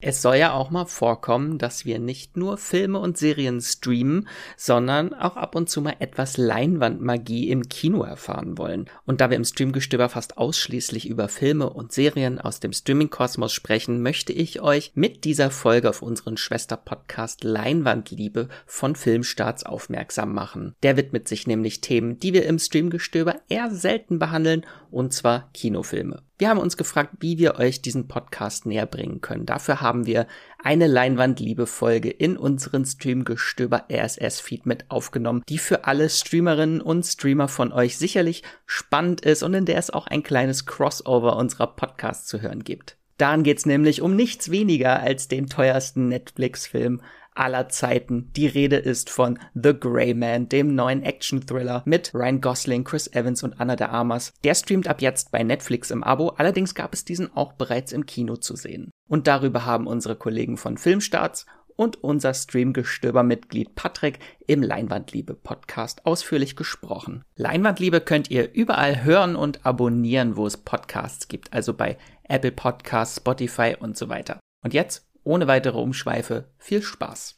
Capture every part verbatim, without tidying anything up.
Es soll ja auch mal vorkommen, dass wir nicht nur Filme und Serien streamen, sondern auch ab und zu mal etwas Leinwandmagie im Kino erfahren wollen. Und da wir im Streamgestöber fast ausschließlich über Filme und Serien aus dem Streaming-Kosmos sprechen, möchte ich euch mit dieser Folge auf unseren Schwester-Podcast Leinwandliebe von Filmstarts aufmerksam machen. Der widmet sich nämlich Themen, die wir im Streamgestöber eher selten behandeln, und zwar Kinofilme. Wir haben uns gefragt, wie wir euch diesen Podcast näher bringen können. Dafür haben wir eine Leinwandliebe-Folge in unseren Streamgestöber R S S-Feed mit aufgenommen, die für alle Streamerinnen und Streamer von euch sicherlich spannend ist und in der es auch ein kleines Crossover unserer Podcasts zu hören gibt. Darin geht's nämlich um nichts weniger als den teuersten Netflix-Film aller Zeiten. Die Rede ist von The Gray Man, dem neuen Action-Thriller mit Ryan Gosling, Chris Evans und Ana de Armas. Der streamt ab jetzt bei Netflix im Abo, allerdings gab es diesen auch bereits im Kino zu sehen. Und darüber haben unsere Kollegen von Filmstarts und unser Streamgestöber-Mitglied Patrick im Leinwandliebe-Podcast ausführlich gesprochen. Leinwandliebe könnt ihr überall hören und abonnieren, wo es Podcasts gibt, also bei Apple Podcasts, Spotify und so weiter. Und jetzt ohne weitere Umschweife, viel Spaß!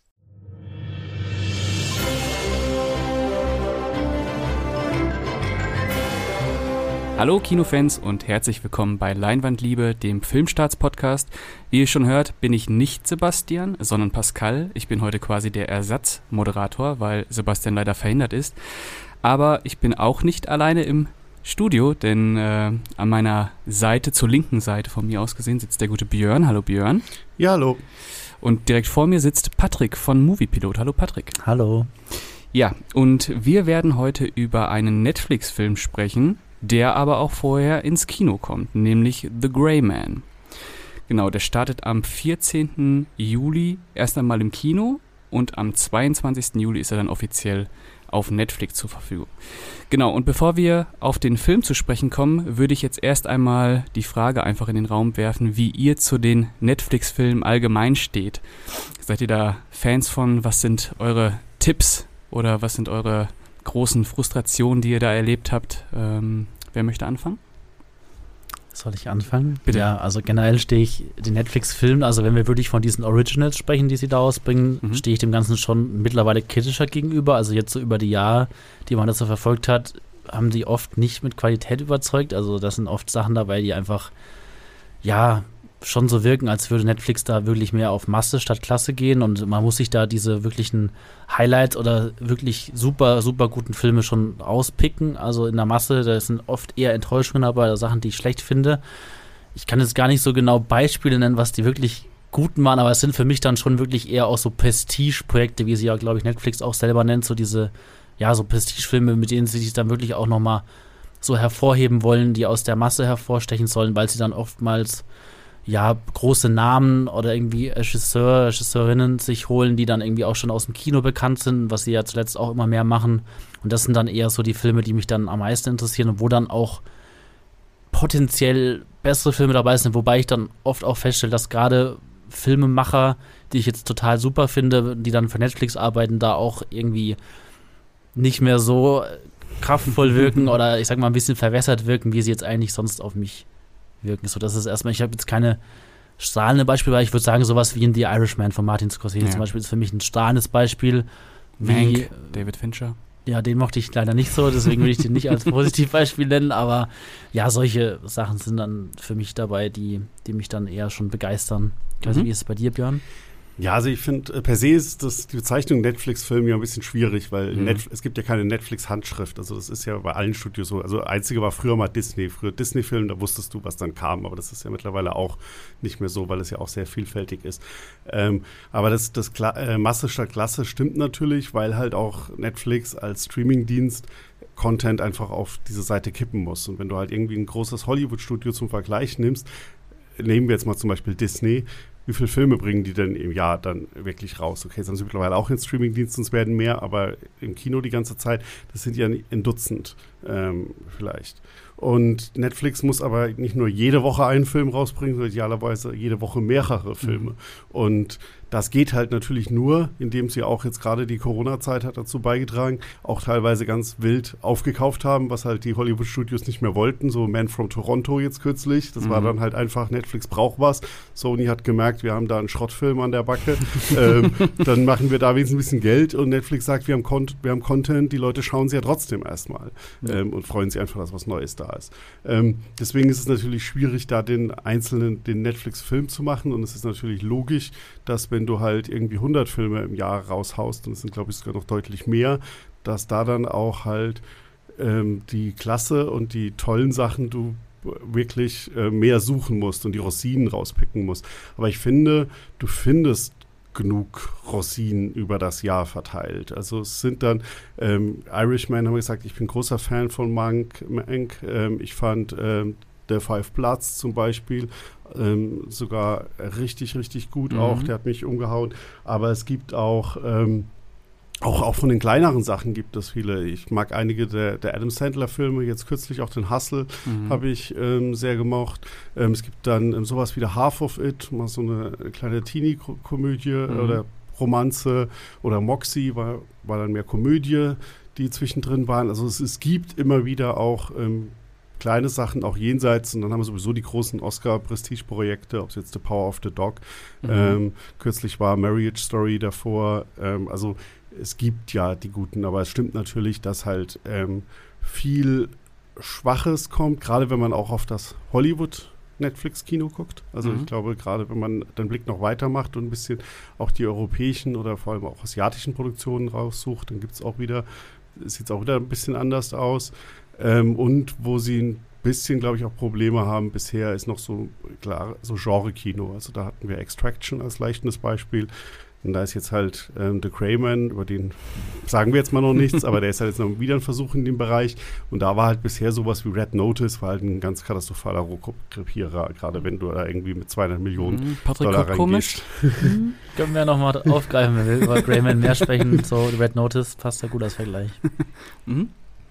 Hallo Kinofans und herzlich willkommen bei Leinwandliebe, dem Filmstarts-Podcast. Wie ihr schon hört, bin ich nicht Sebastian, sondern Pascal. Ich bin heute quasi der Ersatzmoderator, weil Sebastian leider verhindert ist. Aber ich bin auch nicht alleine im Studio, denn äh, an meiner Seite, zur linken Seite von mir aus gesehen, sitzt der gute Björn. Hallo Björn. Ja, hallo. Und direkt vor mir sitzt Patrick von Moviepilot. Hallo Patrick. Hallo. Ja, und wir werden heute über einen Netflix-Film sprechen, der aber auch vorher ins Kino kommt, nämlich The Gray Man. Genau, der startet am vierzehnten Juli erst einmal im Kino und am zweiundzwanzigsten Juli ist er dann offiziell auf Netflix zur Verfügung. Genau, und bevor wir auf den Film zu sprechen kommen, würde ich jetzt erst einmal die Frage einfach in den Raum werfen, wie ihr zu den Netflix-Filmen allgemein steht. Seid ihr da Fans von? Was sind eure Tipps oder was sind eure großen Frustrationen, die ihr da erlebt habt? Ähm, wer möchte anfangen? Soll ich anfangen? Bitte. Ja, also generell stehe ich den Netflix-Filmen, also wenn wir wirklich von diesen Originals sprechen, die sie da ausbringen, mhm. stehe ich dem Ganzen schon mittlerweile kritischer gegenüber. Also jetzt so über die Jahre, die man das so verfolgt hat, haben die oft nicht mit Qualität überzeugt. Also das sind oft Sachen dabei, die einfach, ja, schon so wirken, als würde Netflix da wirklich mehr auf Masse statt Klasse gehen und man muss sich da diese wirklichen Highlights oder wirklich super, super guten Filme schon auspicken. Also in der Masse, da sind oft eher Enttäuschungen dabei, Sachen, die ich schlecht finde. Ich kann jetzt gar nicht so genau Beispiele nennen, was die wirklich guten waren, aber es sind für mich dann schon wirklich eher auch so Prestige-Projekte, wie sie ja, glaube ich, Netflix auch selber nennt, so diese, ja, so Prestige-Filme, mit denen sie sich dann wirklich auch nochmal so hervorheben wollen, die aus der Masse hervorstechen sollen, weil sie dann oftmals ja, große Namen oder irgendwie Regisseur, Regisseurinnen sich holen, die dann irgendwie auch schon aus dem Kino bekannt sind, was sie ja zuletzt auch immer mehr machen. Und das sind dann eher so die Filme, die mich dann am meisten interessieren und wo dann auch potenziell bessere Filme dabei sind, wobei ich dann oft auch feststelle, dass gerade Filmemacher, die ich jetzt total super finde, die dann für Netflix arbeiten, da auch irgendwie nicht mehr so kraftvoll wirken oder ich sag mal ein bisschen verwässert wirken, wie sie jetzt eigentlich sonst auf mich wirken. So, das ist erstmal, ich habe jetzt keine strahlende Beispiele, weil ich würde sagen, sowas wie in The Irishman von Martin Scorsese ja. zum Beispiel ist für mich ein strahlendes Beispiel. Wie Mank, David Fincher. Ja, den mochte ich leider nicht so, deswegen würde ich den nicht als Positivbeispiel nennen, aber ja, solche Sachen sind dann für mich dabei, die, die mich dann eher schon begeistern. Ich weiß nicht, wie ist es bei dir, Björn? Ja, also ich finde, per se ist das, die Bezeichnung Netflix-Film ja ein bisschen schwierig, weil mhm. Netf- es gibt ja keine Netflix-Handschrift. Also das ist ja bei allen Studios so. Also einzige war früher mal Disney. Früher Disney-Film, da wusstest du, was dann kam. Aber das ist ja mittlerweile auch nicht mehr so, weil es ja auch sehr vielfältig ist. Ähm, aber das, das Kla- äh, Masse statt Klasse stimmt natürlich, weil halt auch Netflix als Streaming-Dienst Content einfach auf diese Seite kippen muss. Und wenn du halt irgendwie ein großes Hollywood-Studio zum Vergleich nimmst, nehmen wir jetzt mal zum Beispiel Disney, wie viele Filme bringen die denn im Jahr dann wirklich raus? Okay, jetzt haben sie mittlerweile auch in Streamingdiensten, es werden mehr, aber im Kino die ganze Zeit, das sind ja ein Dutzend ähm, vielleicht. Und Netflix muss aber nicht nur jede Woche einen Film rausbringen, sondern idealerweise jede Woche mehrere Filme. Mhm. Und das geht halt natürlich nur, indem sie auch jetzt gerade die Corona-Zeit hat dazu beigetragen, auch teilweise ganz wild aufgekauft haben, was halt die Hollywood-Studios nicht mehr wollten. So Man from Toronto jetzt kürzlich. Das mhm. war dann halt einfach, Netflix braucht was. Sony hat gemerkt, wir haben da einen Schrottfilm an der Backe. ähm, dann machen wir da wenigstens ein bisschen Geld. Und Netflix sagt, wir haben, Con- wir haben Content, die Leute schauen sie ja trotzdem erstmal. Mhm. Ähm, und freuen sich einfach, dass was Neues da ist. Ähm, deswegen ist es natürlich schwierig, da den einzelnen, den Netflix-Film zu machen. Und es ist natürlich logisch, dass wenn du halt irgendwie hundert Filme im Jahr raushaust, und es sind, glaube ich, sogar noch deutlich mehr, dass da dann auch halt ähm, die Klasse und die tollen Sachen du wirklich äh, mehr suchen musst und die Rosinen rauspicken musst. Aber ich finde, du findest genug Rosinen über das Jahr verteilt. Also es sind dann ähm, Irishman, haben wir gesagt, ich bin großer Fan von Mank. Mank. Ähm, ich fand ähm, The Five Bloods zum Beispiel ähm, sogar richtig, richtig gut mhm. auch. Der hat mich umgehauen. Aber es gibt auch, ähm, auch, auch von den kleineren Sachen gibt es viele. Ich mag einige der, der Adam Sandler-Filme. Jetzt kürzlich auch den Hustle mhm. habe ich ähm, sehr gemocht. Ähm, es gibt dann ähm, sowas wie The Half of It, mal so eine kleine Teenie-Komödie mhm. oder Romanze. Oder Moxie war, war dann mehr Komödie, die zwischendrin waren. Also es, es gibt immer wieder auch ähm, kleine Sachen, auch jenseits, und dann haben wir sowieso die großen Oscar-Prestige-Projekte, ob es jetzt The Power of the Dog, mhm. ähm, kürzlich war Marriage Story davor, ähm, also es gibt ja die guten, aber es stimmt natürlich, dass halt ähm, viel Schwaches kommt, gerade wenn man auch auf das Hollywood-Netflix-Kino guckt. Also mhm. ich glaube, gerade wenn man den Blick noch weitermacht und ein bisschen auch die europäischen oder vor allem auch asiatischen Produktionen raussucht, dann gibt es auch wieder, sieht es auch wieder ein bisschen anders aus. Ähm, und wo sie ein bisschen, glaube ich, auch Probleme haben bisher, ist noch so, klar, so Genre-Kino. Also da hatten wir Extraction als leuchtendes Beispiel. Und da ist jetzt halt ähm, The Greyman, über den sagen wir jetzt mal noch nichts, aber der ist halt jetzt noch wieder ein Versuch in dem Bereich. Und da war halt bisher sowas wie Red Notice, war halt ein ganz katastrophaler Rohkrepierer, gerade wenn du da irgendwie mit zweihundert Millionen mhm, Patrick Dollar reingehst. Komisch. Mhm. Können wir nochmal aufgreifen, wenn wir über Greyman mehr sprechen. So, Red Notice passt ja gut als Vergleich. Mhm.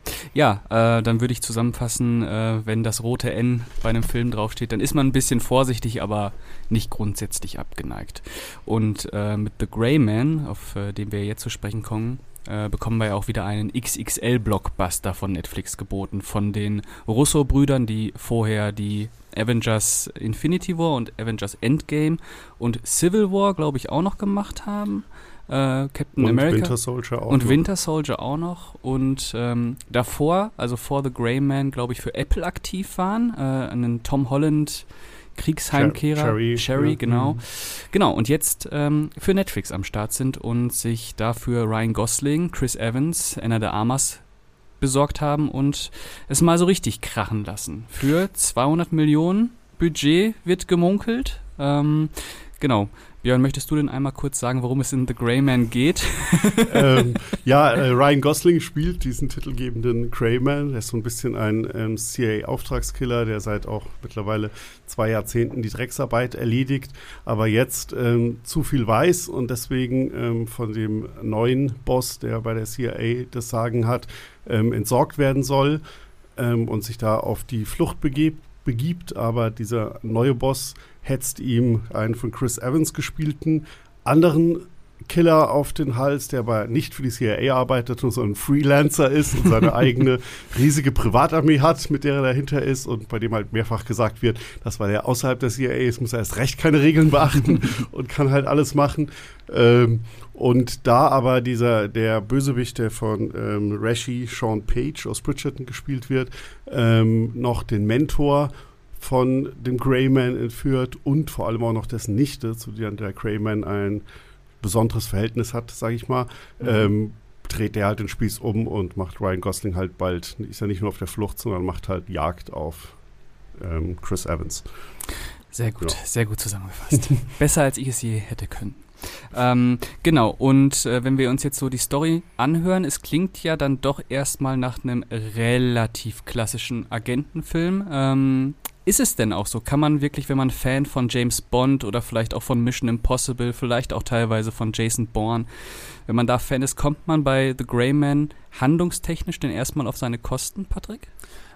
Ja, äh, dann würde ich zusammenfassen, äh, wenn das rote N bei einem Film draufsteht, dann ist man ein bisschen vorsichtig, aber nicht grundsätzlich abgeneigt. Und äh, mit The Greyman, auf äh, den wir jetzt zu sprechen kommen, äh, bekommen wir ja auch wieder einen X X L-Blockbuster von Netflix geboten, von den Russo-Brüdern, die vorher die Avengers Infinity War und Avengers Endgame und Civil War, glaube ich, auch noch gemacht haben. Äh, Captain und America Winter Soldier auch und noch. Winter Soldier auch noch und ähm, davor, also vor The Greyman, glaube ich, für Apple aktiv waren, äh, einen Tom Holland Kriegsheimkehrer, Cherry, Cherry ja. genau, mhm. genau und jetzt ähm, für Netflix am Start sind und sich dafür Ryan Gosling, Chris Evans, Ana de Armas besorgt haben und es mal so richtig krachen lassen. Für zweihundert Millionen Budget wird gemunkelt. Ähm, genau. Björn, möchtest du denn einmal kurz sagen, worum es in The Greyman geht? ähm, ja, äh, Ryan Gosling spielt diesen titelgebenden Greyman. Er ist so ein bisschen ein ähm, C I A-Auftragskiller, der seit auch mittlerweile zwei Jahrzehnten die Drecksarbeit erledigt, aber jetzt ähm, zu viel weiß und deswegen ähm, von dem neuen Boss, der bei der C I A das Sagen hat, ähm, entsorgt werden soll ähm, und sich da auf die Flucht begibt. begibt, aber dieser neue Boss hetzt ihm einen von Chris Evans gespielten anderen Killer auf den Hals, der aber nicht für die C I A arbeitet, sondern ein Freelancer ist und seine eigene riesige Privatarmee hat, mit der er dahinter ist und bei dem halt mehrfach gesagt wird, dass weil er außerhalb der C I A ist, muss er erst recht keine Regeln beachten und kann halt alles machen. Ähm, und da aber dieser, der Bösewicht, der von ähm, Rashi Sean Page aus Bridgerton gespielt wird, ähm, noch den Mentor von dem Greyman entführt und vor allem auch noch dessen Nichte, zu der der Greyman ein besonderes Verhältnis hat, sage ich mal, mhm. ähm, dreht der halt den Spieß um und macht Ryan Gosling halt bald, ist ja nicht nur auf der Flucht, sondern macht halt Jagd auf ähm, Chris Evans. Sehr gut, ja. sehr gut zusammengefasst. Besser, als ich es je hätte können. Ähm, genau, und äh, wenn wir uns jetzt so die Story anhören, es klingt ja dann doch erstmal nach einem relativ klassischen Agentenfilm. Ähm, ist es denn auch so? Kann man wirklich, wenn man Fan von James Bond oder vielleicht auch von Mission Impossible, vielleicht auch teilweise von Jason Bourne, wenn man da Fan ist, kommt man bei The Greyman handlungstechnisch denn erstmal auf seine Kosten, Patrick?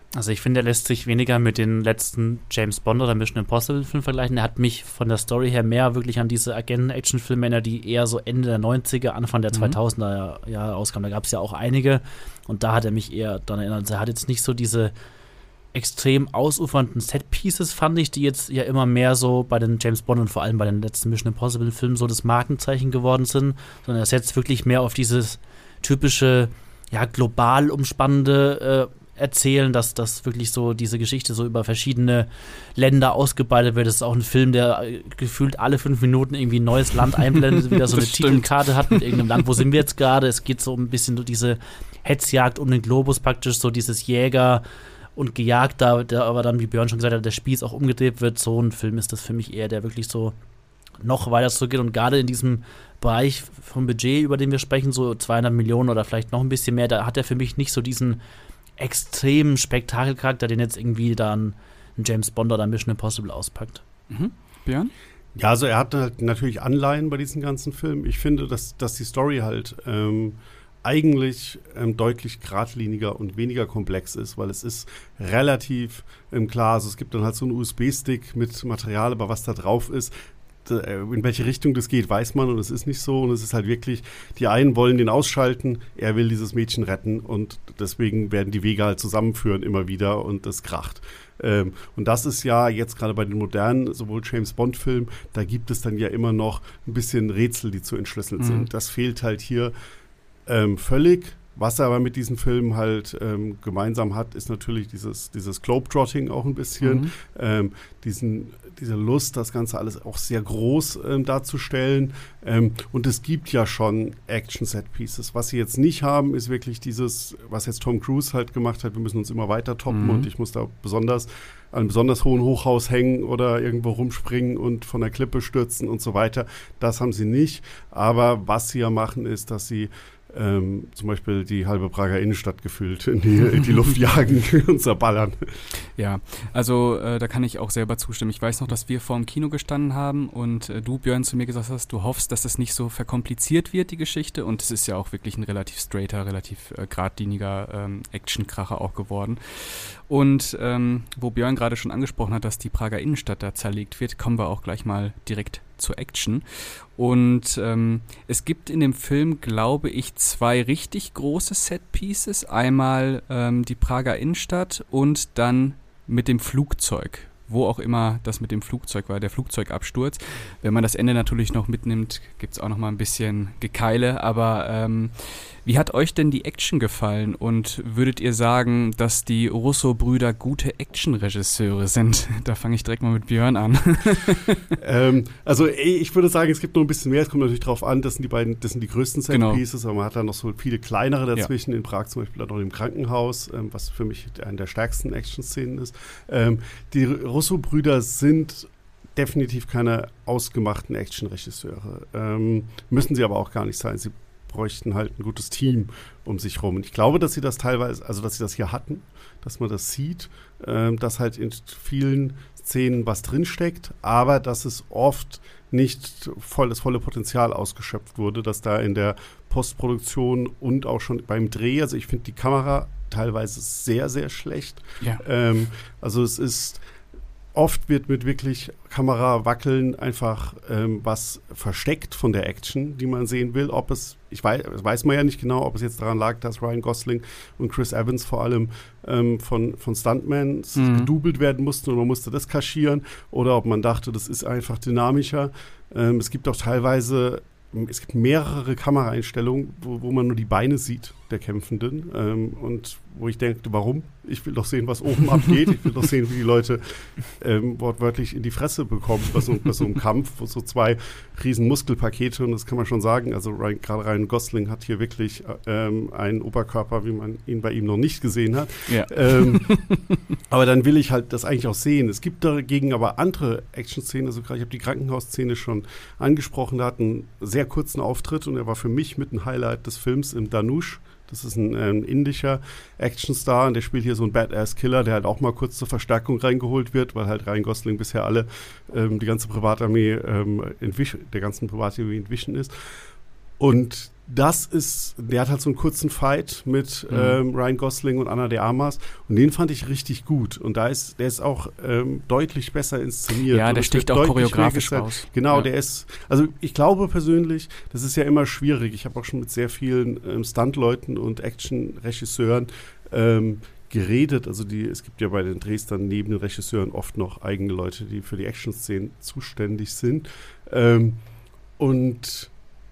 Also ich finde, er lässt sich weniger mit den letzten James Bond oder Mission Impossible Filmen vergleichen. Er hat mich von der Story her mehr wirklich an diese Agenten-Action-Filme erinnert, die eher so Ende der neunziger, Anfang der mhm. zweitausender Jahre rauskamen. Da gab es ja auch einige und da hat er mich eher daran erinnert. Also er hat jetzt nicht so diese extrem ausufernden Set-Pieces, fand ich, die jetzt ja immer mehr so bei den James Bond und vor allem bei den letzten Mission Impossible Filmen so das Markenzeichen geworden sind, sondern er setzt wirklich mehr auf dieses typische, ja, global umspannende äh, Erzählen, dass das wirklich so diese Geschichte so über verschiedene Länder ausgebreitet wird. Das ist auch ein Film, der äh, gefühlt alle fünf Minuten irgendwie ein neues Land einblendet, wieder so eine Titelkarte hat mit irgendeinem Land. Wo sind wir jetzt gerade? Es geht so ein bisschen so diese Hetzjagd um den Globus praktisch, so dieses Jäger- und gejagt, da der aber dann, wie Björn schon gesagt hat, der Spieß auch umgedreht wird. So ein Film ist das für mich eher, der wirklich so noch weiter zurückgeht und gerade in diesem Bereich vom Budget, über den wir sprechen, so zweihundert Millionen oder vielleicht noch ein bisschen mehr, da hat er für mich nicht so diesen extremen Spektakelcharakter, den jetzt irgendwie dann ein James Bond oder Mission Impossible auspackt. Mhm. Björn? Ja, also er hat halt natürlich Anleihen bei diesen ganzen Filmen. Ich finde, dass, dass die Story halt ähm, eigentlich ähm, deutlich geradliniger und weniger komplex ist, weil es ist relativ ähm, klar, also es gibt dann halt so einen U S B-Stick mit Material, aber was da drauf ist, in welche Richtung das geht, weiß man und es ist nicht so und es ist halt wirklich, die einen wollen den ausschalten, er will dieses Mädchen retten und deswegen werden die Wege halt zusammenführen immer wieder und das kracht. Ähm, und das ist ja jetzt gerade bei den modernen, sowohl James-Bond-Filmen, da gibt es dann ja immer noch ein bisschen Rätsel, die zu entschlüsseln mhm. sind. Das fehlt halt hier ähm, völlig. Was er aber mit diesen Filmen halt ähm, gemeinsam hat, ist natürlich dieses, dieses Globetrotting auch ein bisschen, mhm. ähm, diesen, diese Lust, das Ganze alles auch sehr groß ähm, darzustellen. Ähm, und es gibt ja schon Action-Set-Pieces. Was sie jetzt nicht haben, ist wirklich dieses, was jetzt Tom Cruise halt gemacht hat, wir müssen uns immer weiter toppen mhm. und ich muss da besonders an einem besonders hohen Hochhaus hängen oder irgendwo rumspringen und von der Klippe stürzen und so weiter. Das haben sie nicht. Aber was sie ja machen, ist, dass sie Ähm, zum Beispiel die halbe Prager Innenstadt gefühlt in die, in die Luft jagen und zerballern. Ja, also äh, da kann ich auch selber zustimmen. Ich weiß noch, dass wir vor dem Kino gestanden haben und äh, du, Björn, zu mir gesagt hast, du hoffst, dass das nicht so verkompliziert wird, die Geschichte. Und es ist ja auch wirklich ein relativ straighter, relativ äh, geradliniger ähm, Actionkracher auch geworden. Und ähm, wo Björn gerade schon angesprochen hat, dass die Prager Innenstadt da zerlegt wird, kommen wir auch gleich mal direkt zur Action. Und ähm, es gibt in dem Film, glaube ich, zwei richtig große Set-Pieces. Einmal ähm, die Prager Innenstadt und dann mit dem Flugzeug. Wo auch immer das mit dem Flugzeug war, der Flugzeugabsturz. Wenn man das Ende natürlich noch mitnimmt, gibt es auch noch mal ein bisschen Gekeile. Aber ähm, wie hat euch denn die Action gefallen? Und würdet ihr sagen, dass die Russo-Brüder gute Action-Regisseure sind? Da fange ich direkt mal mit Björn an. ähm, also ich würde sagen, es gibt noch ein bisschen mehr. Es kommt natürlich drauf an, das sind die beiden, das sind die größten Set-Pieces, genau. Aber man hat da noch so viele kleinere dazwischen. Ja. In Prag zum Beispiel noch im Krankenhaus, ähm, was für mich eine der stärksten Action-Szenen ist. Ähm, die Russo-Brüder sind definitiv keine ausgemachten Action-Regisseure. Ähm, müssen sie aber auch gar nicht sein. Sie bräuchten halt ein gutes Team um sich rum. Und ich glaube, dass sie das teilweise, also dass sie das hier hatten, dass man das sieht, ähm, dass halt in vielen Szenen was drinsteckt, aber dass es oft nicht voll das volle Potenzial ausgeschöpft wurde, dass da in der Postproduktion und auch schon beim Dreh, also ich finde die Kamera teilweise sehr, sehr schlecht. Ja. Ähm, also es ist Oft wird mit wirklich Kamerawackeln einfach ähm, was versteckt von der Action, die man sehen will. Ob es, ich weiß, weiß man ja nicht genau, ob es jetzt daran lag, dass Ryan Gosling und Chris Evans vor allem ähm, von, von Stuntmans mhm. gedoubelt werden mussten und man musste das kaschieren. Oder ob man dachte, das ist einfach dynamischer. Ähm, es gibt auch teilweise, es gibt mehrere Kameraeinstellungen, wo, wo man nur die Beine sieht der Kämpfenden. Ähm, und wo ich denke, warum? Ich will doch sehen, was oben abgeht. Ich will doch sehen, wie die Leute ähm, wortwörtlich in die Fresse bekommen bei so, bei so einem Kampf, wo so zwei riesen Muskelpakete, und das kann man schon sagen, also Ryan, gerade Ryan Gosling hat hier wirklich ähm, einen Oberkörper, wie man ihn bei ihm noch nicht gesehen hat. Ja. Ähm, aber dann will ich halt das eigentlich auch sehen. Es gibt dagegen aber andere Action-Szenen, also gerade ich habe die Krankenhausszene schon angesprochen, da hat einen sehr kurzen Auftritt und er war für mich mit ein Highlight des Films im Dhanush. Das ist ein, ein indischer Actionstar und der spielt hier so einen Badass-Killer, der halt auch mal kurz zur Verstärkung reingeholt wird, weil halt Ryan Gosling bisher alle, ähm, die ganze Privatarmee, ähm, entwich- der ganzen Privatarmee entwichen ist. Und das ist, der hat halt so einen kurzen Fight mit mhm. ähm, Ryan Gosling und Ana de Armas und den fand ich richtig gut und da ist, der ist auch ähm, deutlich besser inszeniert. Ja, der sticht auch choreografisch raus. Genau, ja. der ist, also ich glaube persönlich, das ist ja immer schwierig, ich habe auch schon mit sehr vielen ähm, Stuntleuten und Action-Regisseuren ähm, geredet, also die, es gibt ja bei den Drehs dann neben den Regisseuren oft noch eigene Leute, die für die Action-Szenen zuständig sind ähm, und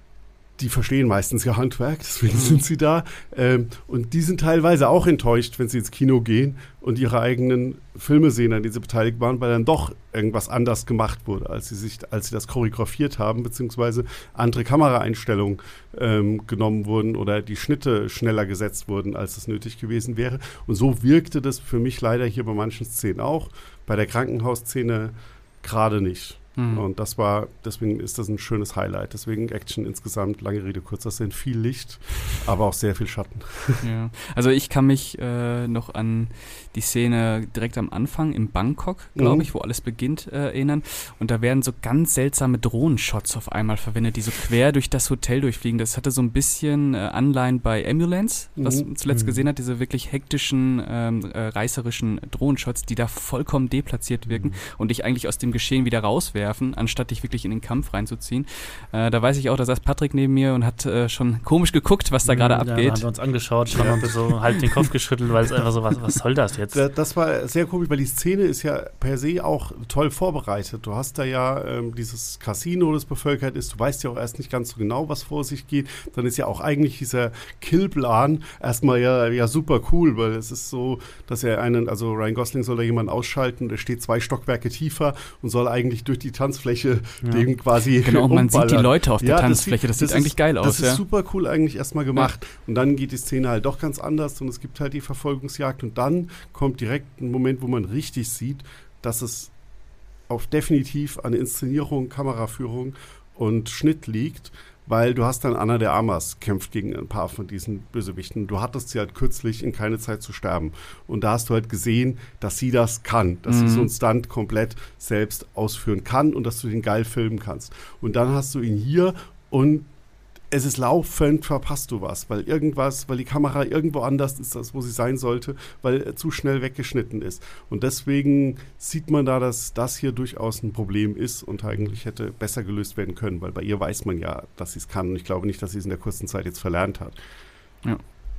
die verstehen meistens ihr Handwerk, deswegen mhm. sind sie da. Ähm, und die sind teilweise auch enttäuscht, wenn sie ins Kino gehen und ihre eigenen Filme sehen, an denen sie beteiligt waren, weil dann doch irgendwas anders gemacht wurde, als sie sich, als sie das choreografiert haben, beziehungsweise andere Kameraeinstellungen ähm, genommen wurden oder die Schnitte schneller gesetzt wurden, als es nötig gewesen wäre. Und so wirkte das für mich leider hier bei manchen Szenen auch, bei der Krankenhausszene gerade nicht. Mhm. Und das war, deswegen ist das ein schönes Highlight. Deswegen Action insgesamt, lange Rede, kurzer Sinn, viel Licht, aber auch sehr viel Schatten. Ja. Also ich kann mich äh, noch an die Szene direkt am Anfang in Bangkok, glaube mhm. ich, wo alles beginnt, äh, erinnern. Und da werden so ganz seltsame Drohnenshots auf einmal verwendet, die so quer durch das Hotel durchfliegen. Das hatte so ein bisschen äh, Anleihen bei Ambulance, was man zuletzt mhm. gesehen hat, diese wirklich hektischen, ähm, äh, reißerischen Drohnenshots, die da vollkommen deplatziert wirken mhm. und dich eigentlich aus dem Geschehen wieder rauswerfen, anstatt dich wirklich in den Kampf reinzuziehen. Äh, da weiß ich auch, da saß Patrick neben mir und hat äh, schon komisch geguckt, was da gerade ja, abgeht. Da haben wir uns angeschaut, schon ja. so halb den Kopf geschüttelt, weil es einfach so, was, was soll das jetzt? Das war sehr komisch, weil die Szene ist ja per se auch toll vorbereitet. Du hast da ja ähm, dieses Casino, das bevölkert ist. Du weißt ja auch erst nicht ganz so genau, was vor sich geht. Dann ist ja auch eigentlich dieser Killplan erstmal ja, ja super cool, weil es ist so, dass er einen, also Ryan Gosling soll da jemanden ausschalten, der steht zwei Stockwerke tiefer und soll eigentlich durch die Tanzfläche ja. den quasi genau, und man umballern. sieht die Leute auf der ja, Tanzfläche, das, das, das sieht ist, eigentlich geil aus. Das ja. ist super cool eigentlich erstmal gemacht. Ja. Und dann geht die Szene halt doch ganz anders und es gibt halt die Verfolgungsjagd und dann kommt direkt ein Moment, wo man richtig sieht, dass es auf definitiv an Inszenierung, Kameraführung und Schnitt liegt, weil du hast dann Ana de Armas kämpft gegen ein paar von diesen Bösewichten. Du hattest sie halt kürzlich in Keine Zeit zu sterben. Und da hast du halt gesehen, dass sie das kann, dass mhm. sie so einen Stunt komplett selbst ausführen kann und dass du den geil filmen kannst. Und dann hast du ihn hier und es ist laufend, verpasst du was, weil irgendwas, weil die Kamera irgendwo anders ist, als wo sie sein sollte, weil er zu schnell weggeschnitten ist. Und deswegen sieht man da, dass das hier durchaus ein Problem ist und eigentlich hätte besser gelöst werden können, weil bei ihr weiß man ja, dass sie es kann. Und ich glaube nicht, dass sie es in der kurzen Zeit jetzt verlernt hat. Ja.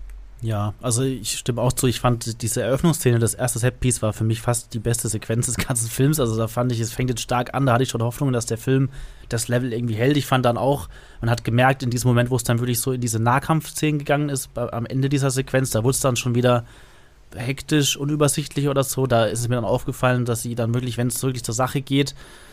Ja, also ich stimme auch zu, ich fand diese Eröffnungsszene, das erste Setpiece war für mich fast die beste Sequenz des ganzen Films, also da fand ich, es fängt jetzt stark an, da hatte ich schon Hoffnung, dass der Film das Level irgendwie hält. Ich fand dann auch, man hat gemerkt, in diesem Moment, wo es dann wirklich so in diese Nahkampfszenen gegangen ist, bei, am Ende dieser Sequenz, da wurde es dann schon wieder hektisch, unübersichtlich oder so, da ist es mir dann aufgefallen, dass sie dann wirklich, wenn es wirklich zur Sache geht,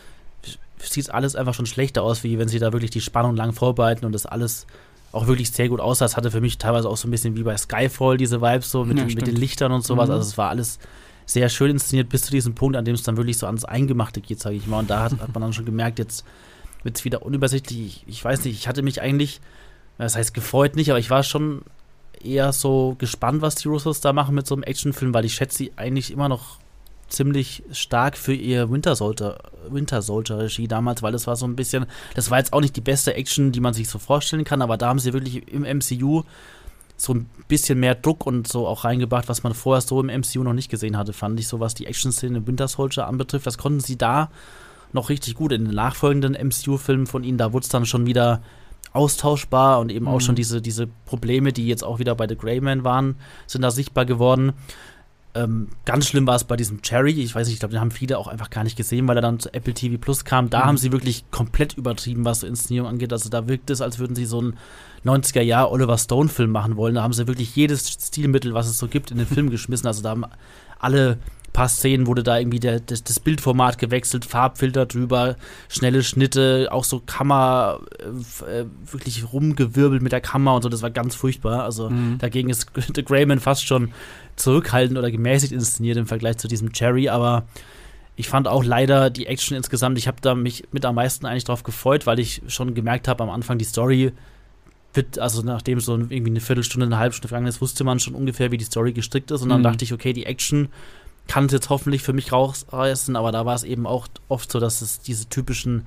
sieht alles einfach schon schlechter aus, wie wenn sie da wirklich die Spannung lang vorbereiten und das alles auch wirklich sehr gut aussah. Es hatte für mich teilweise auch so ein bisschen wie bei Skyfall diese Vibes so mit, ja, den, mit den Lichtern und sowas. Mhm. Also es war alles sehr schön inszeniert bis zu diesem Punkt, an dem es dann wirklich so ans Eingemachte geht, sage ich mal. Und da hat, hat man dann schon gemerkt, jetzt wird es wieder unübersichtlich. Ich, ich weiß nicht, ich hatte mich eigentlich, das heißt gefreut nicht, aber ich war schon eher so gespannt, was die Russos da machen mit so einem Actionfilm, weil ich schätze sie eigentlich immer noch ziemlich stark für ihr Winter Soldier, Winter Soldier Regie damals, weil das war so ein bisschen, das war jetzt auch nicht die beste Action, die man sich so vorstellen kann, aber da haben sie wirklich im M C U so ein bisschen mehr Druck und so auch reingebracht, was man vorher so im M C U noch nicht gesehen hatte, fand ich, so was die Action-Szene im Winter Soldier anbetrifft, das konnten sie da noch richtig gut. In den nachfolgenden M C U-Filmen von ihnen, da wurde es dann schon wieder austauschbar und eben mhm. auch schon diese, diese Probleme, die jetzt auch wieder bei The Gray Man waren, sind da sichtbar geworden. Ähm, ganz schlimm war es bei diesem Cherry, ich weiß nicht, ich glaube, den haben viele auch einfach gar nicht gesehen, weil er dann zu Apple T V Plus kam. Da mhm. haben sie wirklich komplett übertrieben, was so Inszenierung angeht. Also da wirkt es, als würden sie so einen neunziger-Jahr Oliver Stone-Film machen wollen. Da haben sie wirklich jedes Stilmittel, was es so gibt, in den Film geschmissen. Also da haben alle paar Szenen wurde da irgendwie der, das, das Bildformat gewechselt, Farbfilter drüber, schnelle Schnitte, auch so Kamera, äh, wirklich rumgewirbelt mit der Kamera und so, das war ganz furchtbar. Also mhm. dagegen ist The Gray Man fast schon zurückhaltend oder gemäßigt inszeniert im Vergleich zu diesem Cherry, aber ich fand auch leider die Action insgesamt, ich habe da mich mit am meisten eigentlich drauf gefreut, weil ich schon gemerkt habe am Anfang, die Story wird, also nachdem so irgendwie eine Viertelstunde, eine halbe Stunde vergangen ist, wusste man schon ungefähr, wie die Story gestrickt ist und dann mhm. dachte ich, okay, die Action kann es jetzt hoffentlich für mich rausreißen, aber da war es eben auch oft so, dass es diese typischen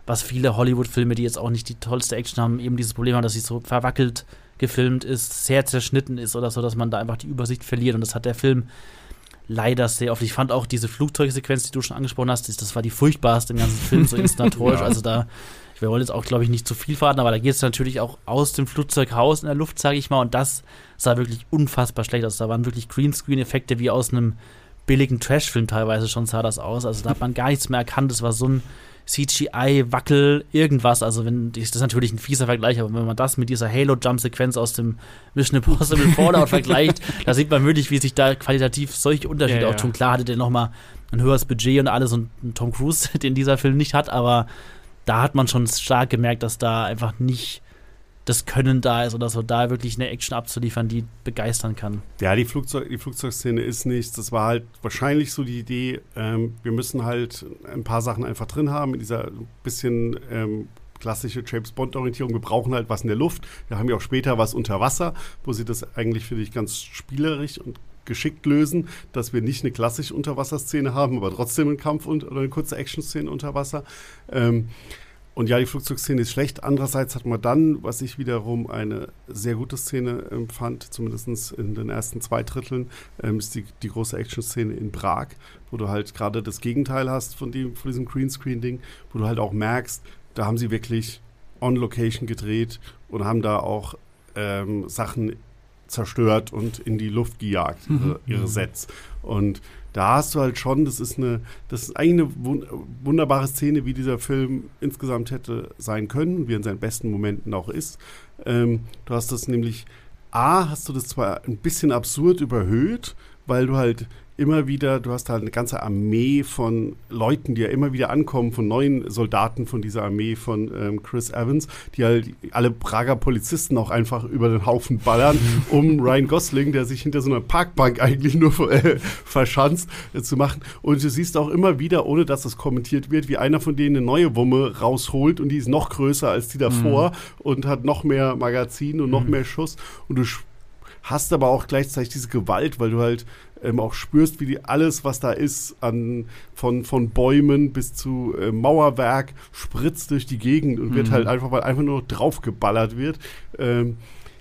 was viele Hollywood-Filme, die jetzt auch nicht die tollste Action haben, eben dieses Problem haben, dass sie so verwackelt gefilmt ist, sehr zerschnitten ist oder so, dass man da einfach die Übersicht verliert. Und das hat der Film leider sehr oft. Ich fand auch diese Flugzeugsequenz, die du schon angesprochen hast, das war die furchtbarste im ganzen Film, so inszenatorisch. Ja. Also da, wir wollen jetzt auch, glaube ich, nicht zu viel verraten, aber da geht es natürlich auch aus dem Flugzeug raus in der Luft, sage ich mal. Und das sah wirklich unfassbar schlecht aus. Da waren wirklich Greenscreen-Effekte wie aus einem billigen Trash-Film teilweise schon sah das aus. Also da hat man gar nichts mehr erkannt. Das war so ein C G I-Wackel, irgendwas. Also wenn, das ist natürlich ein fieser Vergleich, aber wenn man das mit dieser Halo-Jump-Sequenz aus dem Mission Impossible Fallout vergleicht, da sieht man wirklich, wie sich da qualitativ solche Unterschiede ja, auch tun. Ja. Klar hatte der nochmal ein höheres Budget und alles und ein Tom Cruise, den dieser Film nicht hat, aber da hat man schon stark gemerkt, dass da einfach nicht das Können da ist oder so, da wirklich eine Action abzuliefern, die begeistern kann. Ja, die, Flugzeug, die Flugzeugszene ist nichts. Das war halt wahrscheinlich so die Idee, ähm, wir müssen halt ein paar Sachen einfach drin haben, in dieser bisschen ähm, klassische James-Bond-Orientierung. Wir brauchen halt was in der Luft. Wir haben ja auch später was unter Wasser, wo sie das eigentlich, finde ich, ganz spielerisch und geschickt lösen, dass wir nicht eine klassische Unterwasserszene haben, aber trotzdem einen Kampf und, oder eine kurze Action-Szene unter Wasser. Ähm, Und ja, die Flugzeugszene ist schlecht. Andererseits hat man dann, was ich wiederum eine sehr gute Szene ähm, fand, zumindest in den ersten zwei Dritteln, ähm, ist die, die große Action-Szene in Prag, wo du halt gerade das Gegenteil hast von, dem, von diesem Greenscreen-Ding, wo du halt auch merkst, da haben sie wirklich on Location gedreht und haben da auch ähm, Sachen zerstört und in die Luft gejagt, ihre, ihre Sets. Und da hast du halt schon, das ist eine, das ist eigentlich eine wunderbare Szene, wie dieser Film insgesamt hätte sein können, wie er in seinen besten Momenten auch ist. Ähm, du hast das nämlich, A, hast du das zwar ein bisschen absurd überhöht, weil du halt immer wieder, du hast halt eine ganze Armee von Leuten, die ja immer wieder ankommen, von neuen Soldaten von dieser Armee von ähm, Chris Evans, die halt alle Prager Polizisten auch einfach über den Haufen ballern, um Ryan Gosling, der sich hinter so einer Parkbank eigentlich nur äh, verschanzt, äh, zu machen. Und du siehst auch immer wieder, ohne dass das kommentiert wird, wie einer von denen eine neue Wumme rausholt und die ist noch größer als die davor mhm. und hat noch mehr Magazin und noch mhm. mehr Schuss. Und du hast aber auch gleichzeitig diese Gewalt, weil du halt ähm, auch spürst, wie die alles, was da ist, an, von, von Bäumen bis zu äh, Mauerwerk, spritzt durch die Gegend und mhm. wird halt einfach, weil einfach nur draufgeballert wird. Ähm,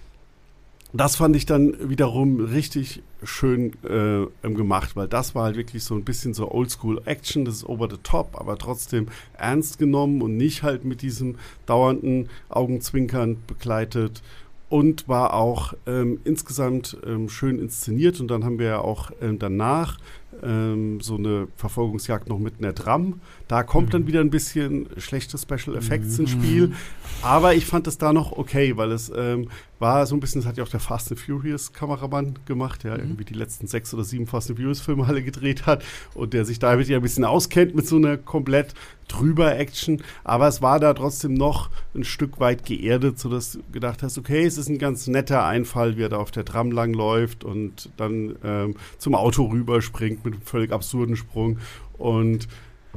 das fand ich dann wiederum richtig schön äh, gemacht, weil das war halt wirklich so ein bisschen so Oldschool-Action, das ist over the top, aber trotzdem ernst genommen und nicht halt mit diesem dauernden Augenzwinkern begleitet. Und war auch ähm, insgesamt ähm, schön inszeniert. Und dann haben wir ja auch ähm, danach ähm, so eine Verfolgungsjagd noch mit einer Tram. Da kommt mhm. dann wieder ein bisschen schlechte Special Effects mhm. ins Spiel. Aber ich fand es da noch okay, weil es ähm, war so ein bisschen, das hat ja auch der Fast and Furious Kameramann gemacht, der mhm. irgendwie die letzten sechs oder sieben Fast and Furious Filme alle gedreht hat und der sich damit ja ein bisschen auskennt mit so einer komplett drüber Action. Aber es war da trotzdem noch ein Stück weit geerdet, sodass du gedacht hast, okay, es ist ein ganz netter Einfall, wie er da auf der Tram langläuft und dann ähm, zum Auto rüberspringt mit einem völlig absurden Sprung. Und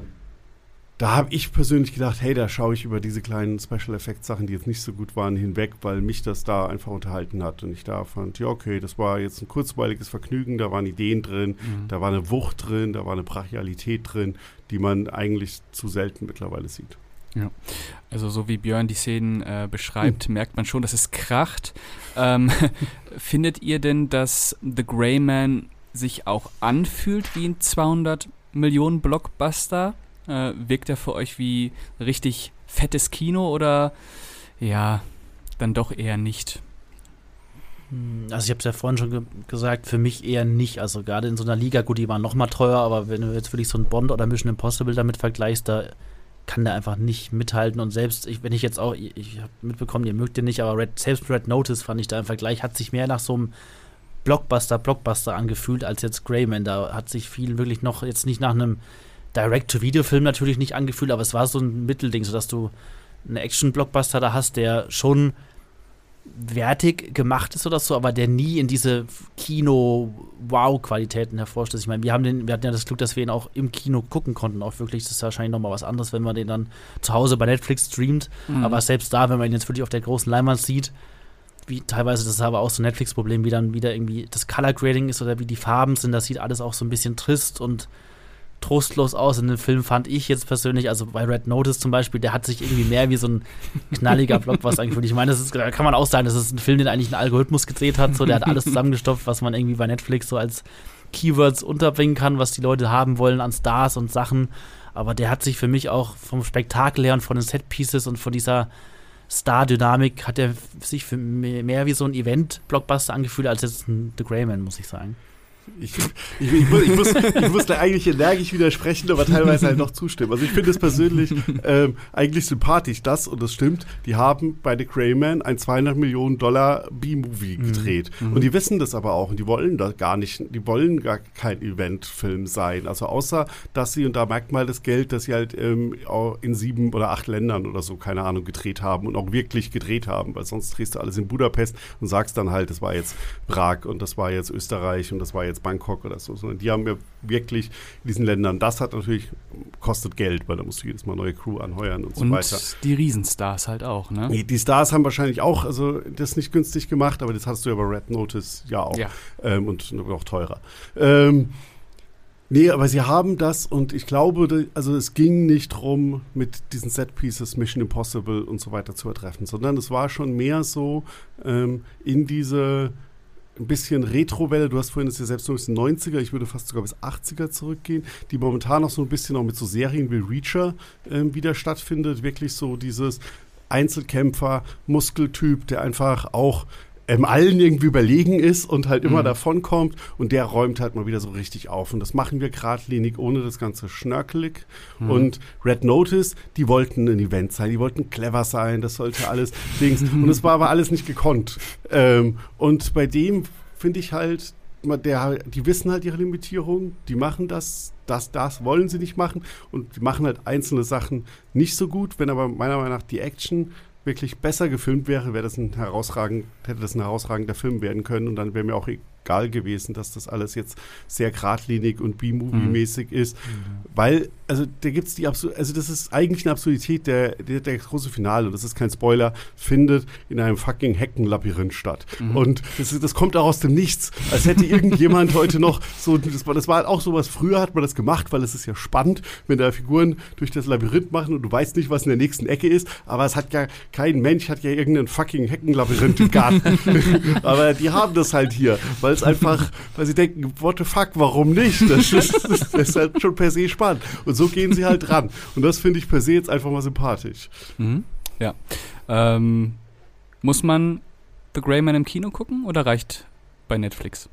da habe ich persönlich gedacht, hey, da schaue ich über diese kleinen Special Effects Sachen, die jetzt nicht so gut waren, hinweg, weil mich das da einfach unterhalten hat. Und ich da fand, ja, okay, das war jetzt ein kurzweiliges Vergnügen, da waren Ideen drin, mhm. da war eine Wucht drin, da war eine Brachialität drin, die man eigentlich zu selten mittlerweile sieht. Ja, also so wie Björn die Szenen äh, beschreibt, mhm. merkt man schon, dass es kracht. Ähm, findet ihr denn, dass The Gray Man sich auch anfühlt wie ein zweihundert Millionen Blockbuster? Äh, wirkt er für euch wie richtig fettes Kino oder ja, dann doch eher nicht? Also ich habe es ja vorhin schon ge- gesagt, für mich eher nicht. Also gerade in so einer Liga, gut, die waren noch mal teuer, aber wenn du jetzt wirklich so ein Bond oder Mission Impossible damit vergleichst, da kann der einfach nicht mithalten. Und selbst, ich, wenn ich jetzt auch, ich, ich habe mitbekommen, ihr mögt den nicht, aber Red, selbst Red Notice fand ich da im Vergleich, hat sich mehr nach so einem Blockbuster, Blockbuster angefühlt als jetzt Gray Man. Da hat sich viel wirklich noch jetzt nicht nach einem Direct-to-Video-Film natürlich nicht angefühlt, aber es war so ein Mittelding, sodass du einen Action-Blockbuster da hast, der schon wertig gemacht ist oder so, aber der nie in diese Kino-Wow-Qualitäten hervorstellt. Ich meine, wir haben den, wir hatten ja das Glück, dass wir ihn auch im Kino gucken konnten, auch wirklich. Das ist wahrscheinlich nochmal was anderes, wenn man den dann zu Hause bei Netflix streamt. Mhm. Aber selbst da, wenn man ihn jetzt wirklich auf der großen Leinwand sieht, wie teilweise, das ist aber auch so ein Netflix-Problem, wie dann wieder irgendwie das Color-Grading ist oder wie die Farben sind, das sieht alles auch so ein bisschen trist und trostlos aus in dem Film, fand ich jetzt persönlich. Also bei Red Notice zum Beispiel, der hat sich irgendwie mehr wie so ein knalliger Blockbuster angefühlt. Ich meine, das ist, da kann man auch sagen, das ist ein Film, den eigentlich ein Algorithmus gedreht hat. So, der hat alles zusammengestopft, was man irgendwie bei Netflix so als Keywords unterbringen kann, was die Leute haben wollen an Stars und Sachen. Aber der hat sich für mich auch vom Spektakel her und von den Setpieces und von dieser Star-Dynamik hat er sich für mehr wie so ein Event-Blockbuster angefühlt als jetzt ein The Gray Man, muss ich sagen. Ich, ich, ich, muss, ich, muss, ich muss da eigentlich energisch widersprechen, aber teilweise halt noch zustimmen. Also ich finde es persönlich ähm, eigentlich sympathisch, das, und das stimmt, die haben bei The Gray Man ein zweihundert Millionen Dollar B-Movie gedreht. Mhm. Und die wissen das aber auch und die wollen da gar nicht, die wollen gar kein Eventfilm sein. Also außer, dass sie, und da merkt man das Geld, dass sie halt ähm, in sieben oder acht Ländern oder so, keine Ahnung, gedreht haben und auch wirklich gedreht haben, weil sonst drehst du alles in Budapest und sagst dann halt, das war jetzt Prag und das war jetzt Österreich und das war jetzt Bangkok oder so, sondern die haben ja wirklich in diesen Ländern, das hat natürlich, kostet Geld, weil da musst du jedes Mal neue Crew anheuern und, und so weiter. Und die Riesenstars halt auch, ne? Die, die Stars haben wahrscheinlich auch, also das nicht günstig gemacht, aber das hast du ja bei Red Notice ja auch. Ja. Ähm, und noch teurer. Ähm, nee, aber sie haben das und ich glaube, also es ging nicht darum, mit diesen Set-Pieces Mission Impossible und so weiter zu ertreffen, sondern es war schon mehr so ähm, in diese ein bisschen Retro-Welle, du hast vorhin das ja selbst noch bis neunziger, ich würde fast sogar bis achtziger zurückgehen, die momentan noch so ein bisschen auch mit so Serien wie Reacher ähm, wieder stattfindet, wirklich so dieses Einzelkämpfer, Muskeltyp, der einfach auch ähm, allen irgendwie überlegen ist und halt immer mhm. davonkommt und der räumt halt mal wieder so richtig auf und das machen wir geradlinig, ohne das ganze schnörkelig mhm. und Red Notice, die wollten ein Event sein, die wollten clever sein, das sollte alles Dings und es war aber alles nicht gekonnt ähm, und bei dem finde ich halt, der, die wissen halt ihre Limitierung, die machen das, das, das wollen sie nicht machen und die machen halt einzelne Sachen nicht so gut, wenn aber meiner Meinung nach die Action wirklich besser gefilmt wäre, wäre das ein herausragend, hätte das ein herausragender Film werden können und dann wäre mir auch egal gewesen, dass das alles jetzt sehr geradlinig und B-Movie-mäßig mhm. ist, mhm. weil, also da gibt's die Absur- also das ist eigentlich eine Absurdität, der, der, der große Finale, das ist kein Spoiler, findet in einem fucking Heckenlabyrinth statt mhm. und das, das kommt auch aus dem Nichts, als hätte irgendjemand heute noch so, das war, das war halt auch sowas, früher hat man das gemacht, weil es ist ja spannend, wenn da Figuren durch das Labyrinth machen und du weißt nicht, was in der nächsten Ecke ist, aber es hat ja, kein Mensch hat ja irgendeinen fucking Heckenlabyrinth im Garten, aber die haben das halt hier, weil es einfach, weil sie denken, what the fuck, warum nicht? Das ist, das ist halt schon per se spannend. Und so gehen sie halt dran. Und das finde ich per se jetzt einfach mal sympathisch. Mhm. Ja. Ähm, muss man The Gray Man im Kino gucken oder reicht bei Netflix?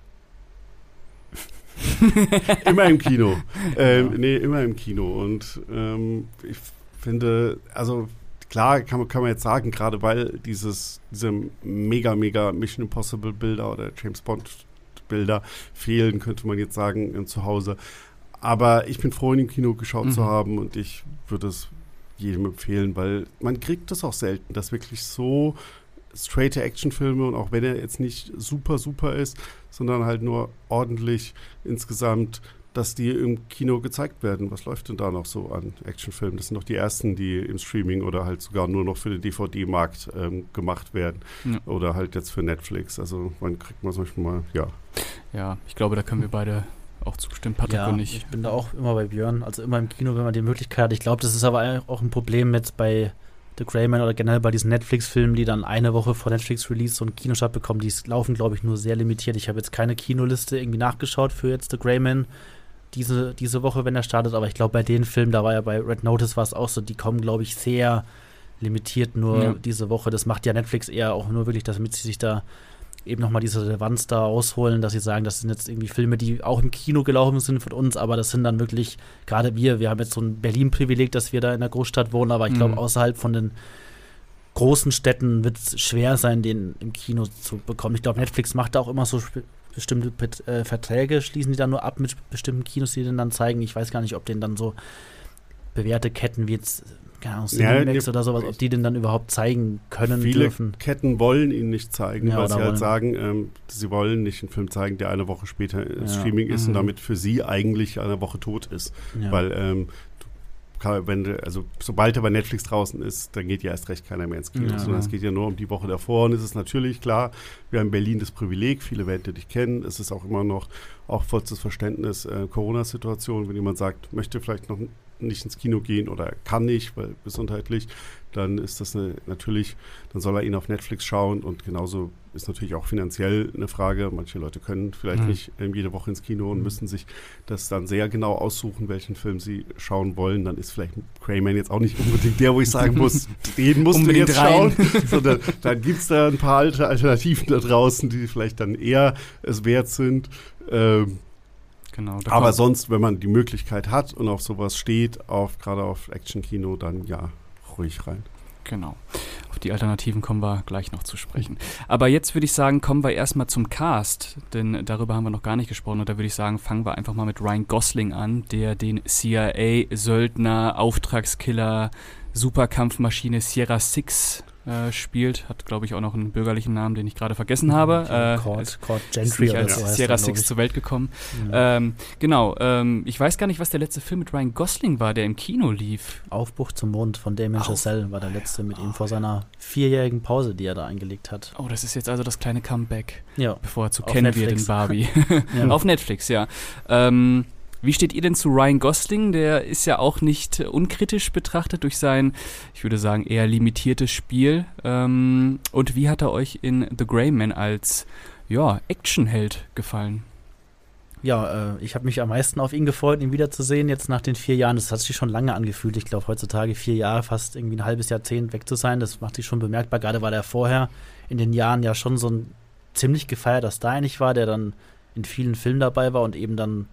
Immer im Kino. Ähm, ja. Nee, immer im Kino. Und ähm, ich finde, also klar kann man, kann man jetzt sagen, gerade weil dieses, diese mega, mega Mission Impossible Bilder oder James Bond Bilder fehlen, könnte man jetzt sagen, äh, zu Hause. Aber ich bin froh, ihn im Kino geschaut mhm. zu haben und ich würde es jedem empfehlen, weil man kriegt das auch selten, dass wirklich so straighte Actionfilme und auch wenn er jetzt nicht super, super ist, sondern halt nur ordentlich insgesamt, dass die im Kino gezeigt werden. Was läuft denn da noch so an Actionfilmen? Das sind noch die ersten, die im Streaming oder halt sogar nur noch für den D V D-Markt ähm, gemacht werden. Ja. Oder halt jetzt für Netflix. Also wann kriegt man zum Beispiel mal, ja. Ja, ich glaube, da können wir beide auch zustimmen, Patrick ja, und ich. Ich bin da auch immer bei Björn, also immer im Kino, wenn man die Möglichkeit hat. Ich glaube, das ist aber auch ein Problem jetzt bei The Gray Man oder generell bei diesen Netflix-Filmen, die dann eine Woche vor Netflix-Release so einen Kinostart bekommen. Die laufen, glaube ich, nur sehr limitiert. Ich habe jetzt keine Kinoliste irgendwie nachgeschaut für jetzt The Gray Man diese, diese Woche, wenn er startet, aber ich glaube, bei den Filmen, da war ja bei Red Notice war es auch so, die kommen, glaube ich, sehr limitiert nur ja. diese Woche. Das macht ja Netflix eher auch nur wirklich, damit sie sich da eben nochmal diese Relevanz da ausholen, dass sie sagen, das sind jetzt irgendwie Filme, die auch im Kino gelaufen sind von uns, aber das sind dann wirklich, gerade wir, wir haben jetzt so ein Berlin-Privileg, dass wir da in der Großstadt wohnen, aber ich glaube, mhm. außerhalb von den großen Städten wird es schwer sein, den im Kino zu bekommen. Ich glaube, Netflix macht da auch immer so sp- bestimmte Pet- äh, Verträge, schließen die dann nur ab mit bestimmten Kinos, die den dann zeigen. Ich weiß gar nicht, ob denen dann so bewährte Ketten wie jetzt, keine Ahnung, Cinemax ja, oder sowas, ob die den dann überhaupt zeigen können viele dürfen. Ketten wollen ihn nicht zeigen, ja, weil sie halt wollen. sagen, ähm, sie wollen nicht einen Film zeigen, der eine Woche später im ja. Streaming ist mhm. und damit für sie eigentlich eine Woche tot ist. Ja. Weil ähm, du kann, wenn du, also sobald er bei Netflix draußen ist, dann geht ja erst recht keiner mehr ins Kino, Ja. sondern es geht ja nur um die Woche davor. Und es ist natürlich klar, wir haben in Berlin das Privileg, viele werden dich kennen, es ist auch immer noch auch vollstes Verständnis äh, Corona-Situation, wenn jemand sagt, möchte vielleicht noch nicht ins Kino gehen oder kann nicht, weil gesundheitlich, dann ist das eine, natürlich, dann soll er ihn auf Netflix schauen und genauso ist natürlich auch finanziell eine Frage. Manche Leute können vielleicht Mhm. nicht ähm, jede Woche ins Kino und müssen sich das dann sehr genau aussuchen, welchen Film sie schauen wollen. Dann ist vielleicht Greyman jetzt auch nicht unbedingt der, wo ich sagen muss, den musst Unbedingt du jetzt rein. schauen, sondern dann gibt es da ein paar alte Alternativen da draußen, die vielleicht dann eher es wert sind. Ähm, Genau. da aber kommt- sonst, wenn man die Möglichkeit hat und auf sowas steht, auf, gerade auf Action-Kino, dann ja, ruhig rein. Genau. Auf die Alternativen kommen wir gleich noch zu sprechen. Aber jetzt würde ich sagen, kommen wir erstmal zum Cast, denn darüber haben wir noch gar nicht gesprochen. Und da würde ich sagen, fangen wir einfach mal mit Ryan Gosling an, der den C I A-Söldner, Auftragskiller, Superkampfmaschine Sierra Six äh, spielt. Hat, glaube ich, auch noch einen bürgerlichen Namen, den ich gerade vergessen habe. Äh, Cord, ist- Cord ist Gentry nicht oder als so heißt Sierra er, glaub Six ich. zur Welt gekommen. Ja. Ähm, genau, ähm, ich weiß gar nicht, was der letzte Film mit Ryan Gosling war, der im Kino lief. Aufbruch zum Mond von Damien Auf- Chazelle war der letzte mit ihm vor seiner vierjährigen Pause, die er da eingelegt hat. Oh, das ist jetzt also das kleine Comeback, Ja, bevor er zu Auf kennen wird Netflix. in Barbie. ja. Auf Netflix, ja. Ähm, wie steht ihr denn zu Ryan Gosling? Der ist ja auch nicht unkritisch betrachtet durch sein, ich würde sagen, eher limitiertes Spiel. Ähm, und wie hat er euch in The Gray Man als ja, Actionheld gefallen? Ja, äh, ich habe mich am meisten auf ihn gefreut, ihn wiederzusehen, jetzt nach den vier Jahren. Das hat sich schon lange angefühlt. Ich glaube, heutzutage vier Jahre, fast irgendwie ein halbes Jahrzehnt weg zu sein, das macht sich schon bemerkbar. Gerade weil er vorher in den Jahren ja schon so ein ziemlich gefeierter Star eigentlich war, der dann in vielen Filmen dabei war und eben dann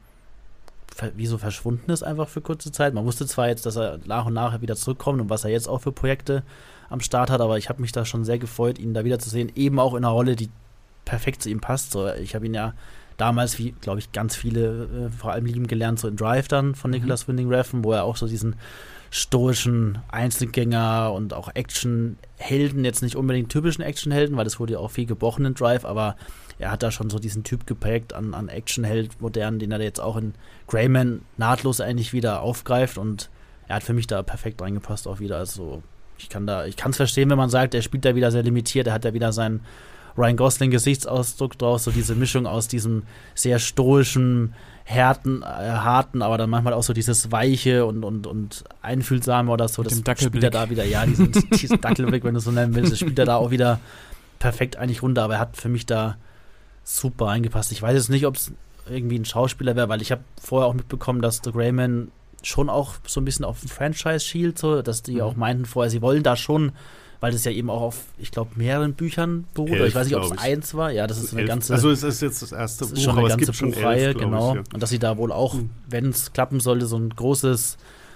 ver- wie so verschwunden ist einfach für kurze Zeit. Man wusste zwar jetzt, dass er nach und nach wieder zurückkommt und was er jetzt auch für Projekte am Start hat, aber ich habe mich da schon sehr gefreut, ihn da wiederzusehen, eben auch in einer Rolle, die perfekt zu ihm passt. So, ich habe ihn ja damals, wie glaube ich ganz viele äh, vor allem lieben gelernt, so in Drive dann von Mhm. Nicholas Winding Refn, wo er auch so diesen stoischen Einzelgänger und auch Actionhelden, jetzt nicht unbedingt typischen Actionhelden, weil das wurde ja auch viel gebrochen in Drive, aber er hat da schon so diesen Typ geprägt an, an Actionheld modern, den er jetzt auch in Greyman nahtlos eigentlich wieder aufgreift und er hat für mich da perfekt reingepasst auch wieder. Also ich kann da, ich kann es verstehen, wenn man sagt, er spielt da wieder sehr limitiert, er hat da wieder seinen Ryan Gosling Gesichtsausdruck draus, so diese Mischung aus diesem sehr stoischen, härten, äh, harten, aber dann manchmal auch so dieses weiche und, und, und einfühlsame oder so. Mit Das dem Dackelblick. spielt er da wieder, ja, diesen, diesen Dackelblick, wenn du so nennen willst, das spielt er da auch wieder perfekt eigentlich runter, aber er hat für mich da super reingepasst. Ich weiß jetzt nicht, ob es irgendwie ein Schauspieler wäre, weil ich habe vorher auch mitbekommen, dass The Gray Man schon auch so ein bisschen auf ein Franchise schielt, so, dass die Mhm. auch meinten vorher, sie wollen da schon, weil das ja eben auch auf, ich glaube, mehreren Büchern beruht. Elf, Oder ich weiß nicht, ob glaub es ich. eins war. Ja, das ist eine Elf. ganze, Also es ist jetzt das erste das Buch, ist schon aber eine es ganze gibt schon Buchreihe, elf, glaub genau. ich, ja. Und dass sie da wohl auch, Mhm. wenn es klappen sollte, so ein großes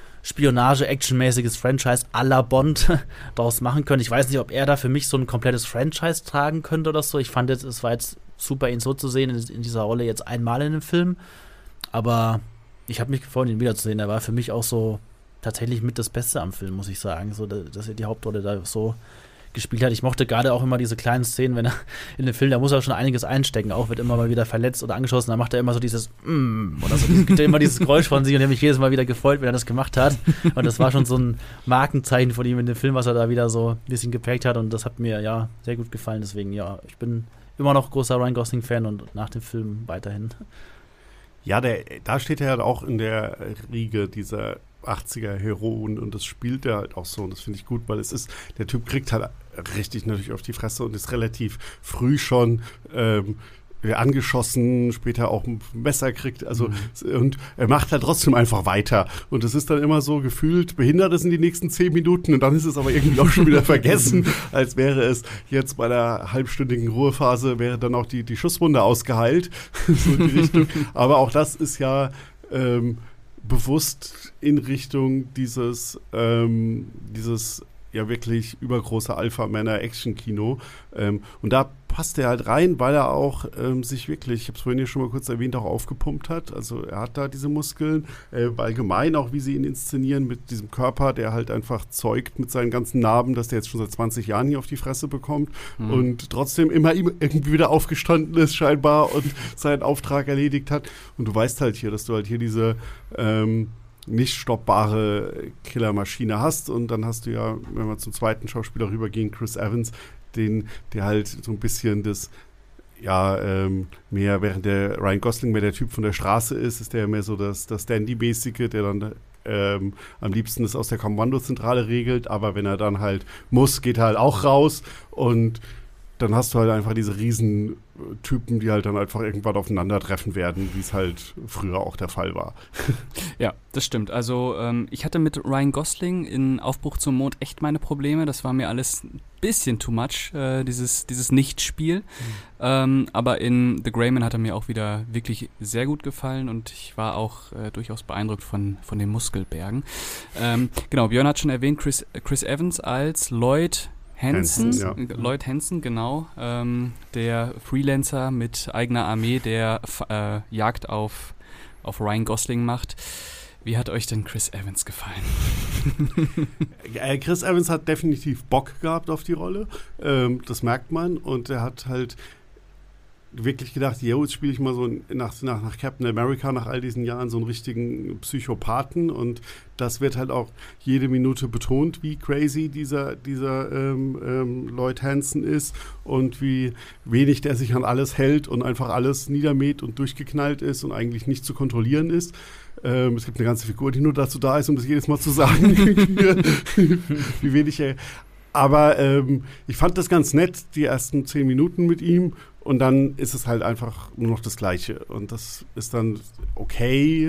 Spionage-Action-mäßiges Franchise à la Bond daraus machen können. Ich weiß nicht, ob er da für mich so ein komplettes Franchise tragen könnte oder so. Ich fand jetzt, es war jetzt super, ihn so zu sehen in, in dieser Rolle jetzt einmal in dem Film. Aber ich habe mich gefreut, ihn wiederzusehen. Er war für mich auch so tatsächlich mit das Beste am Film, muss ich sagen. So, dass er die Hauptrolle da so gespielt hat. Ich mochte gerade auch immer diese kleinen Szenen, wenn er in dem Film, da muss er schon einiges einstecken, auch wird immer mal wieder verletzt oder angeschossen, dann macht er immer so dieses mm, oder so, gibt er immer dieses Geräusch von sich und ich habe mich jedes Mal wieder gefreut, wenn er das gemacht hat und das war schon so ein Markenzeichen von ihm in dem Film, was er da wieder so ein bisschen geprägt hat und das hat mir ja sehr gut gefallen, deswegen ja, ich bin immer noch großer Ryan Gosling-Fan und nach dem Film weiterhin. Ja, der, da steht er halt auch in der Riege dieser achtziger-Heroen und das spielt er halt auch so und das finde ich gut, weil es ist, der Typ kriegt halt richtig natürlich auf die Fresse und ist relativ früh schon ähm, angeschossen, später auch ein Messer kriegt, also mhm. und er macht halt trotzdem einfach weiter und es ist dann immer so gefühlt, behindert es in die nächsten zehn Minuten und dann ist es aber irgendwie auch schon wieder vergessen, als wäre es jetzt bei der halbstündigen Ruhephase, wäre dann auch die, die Schusswunde ausgeheilt, so in die Richtung, aber auch das ist ja ähm, bewusst in Richtung dieses, ähm, dieses ja wirklich übergroße Alpha-Männer-Action-Kino. Ähm, und da passt er halt rein, weil er auch ähm, sich wirklich, ich habe es vorhin ja schon mal kurz erwähnt, auch aufgepumpt hat. Also er hat da diese Muskeln, äh, allgemein auch, wie sie ihn inszenieren mit diesem Körper, der halt einfach zeugt mit seinen ganzen Narben, dass der jetzt schon seit zwanzig Jahren hier auf die Fresse bekommt mhm. und trotzdem immer irgendwie wieder aufgestanden ist scheinbar und seinen Auftrag erledigt hat. Und du weißt halt hier, dass du halt hier diese ähm, nicht stoppbare Killermaschine hast. Und dann hast du ja, wenn wir zum zweiten Schauspieler rübergehen, Chris Evans, den, der halt so ein bisschen das, ja, ähm, mehr, während der Ryan Gosling mehr der Typ von der Straße ist, ist der mehr so das, das Dandy-mäßige, der dann ähm, am liebsten das aus der Kommandozentrale regelt, aber wenn er dann halt muss, geht er halt auch raus und dann hast du halt einfach diese riesen Typen, die halt dann einfach irgendwann aufeinandertreffen werden, wie es halt früher auch der Fall war. Ja, das stimmt. Also ähm, ich hatte mit Ryan Gosling in Aufbruch zum Mond echt meine Probleme. Das war mir alles ein bisschen too much, äh, dieses, dieses Nichtspiel. Mhm. Ähm, aber in The Grey Man hat er mir auch wieder wirklich sehr gut gefallen und ich war auch äh, durchaus beeindruckt von, von den Muskelbergen. Ähm, genau, Björn hat schon erwähnt, Chris, Chris Evans als Lloyd Hansen, Hansen ja. Lloyd Hansen, genau, ähm, der Freelancer mit eigener Armee, der äh, Jagd auf, auf Ryan Gosling macht. Wie hat euch denn Chris Evans gefallen? Chris Evans hat definitiv Bock gehabt auf die Rolle, ähm, das merkt man und er hat halt wirklich gedacht, jo, jetzt spiele ich mal so nach, nach, nach Captain America, nach all diesen Jahren so einen richtigen Psychopathen und das wird halt auch jede Minute betont, wie crazy dieser, dieser ähm, ähm, Lloyd Hansen ist und wie wenig der sich an alles hält und einfach alles niedermäht und durchgeknallt ist und eigentlich nicht zu kontrollieren ist. Ähm, es gibt eine ganze Figur, die nur dazu da ist, um das jedes Mal zu sagen, wie wenig er... Aber ähm, ich fand das ganz nett, die ersten zehn Minuten mit ihm. Und dann ist es halt einfach nur noch das Gleiche. Und das ist dann okay.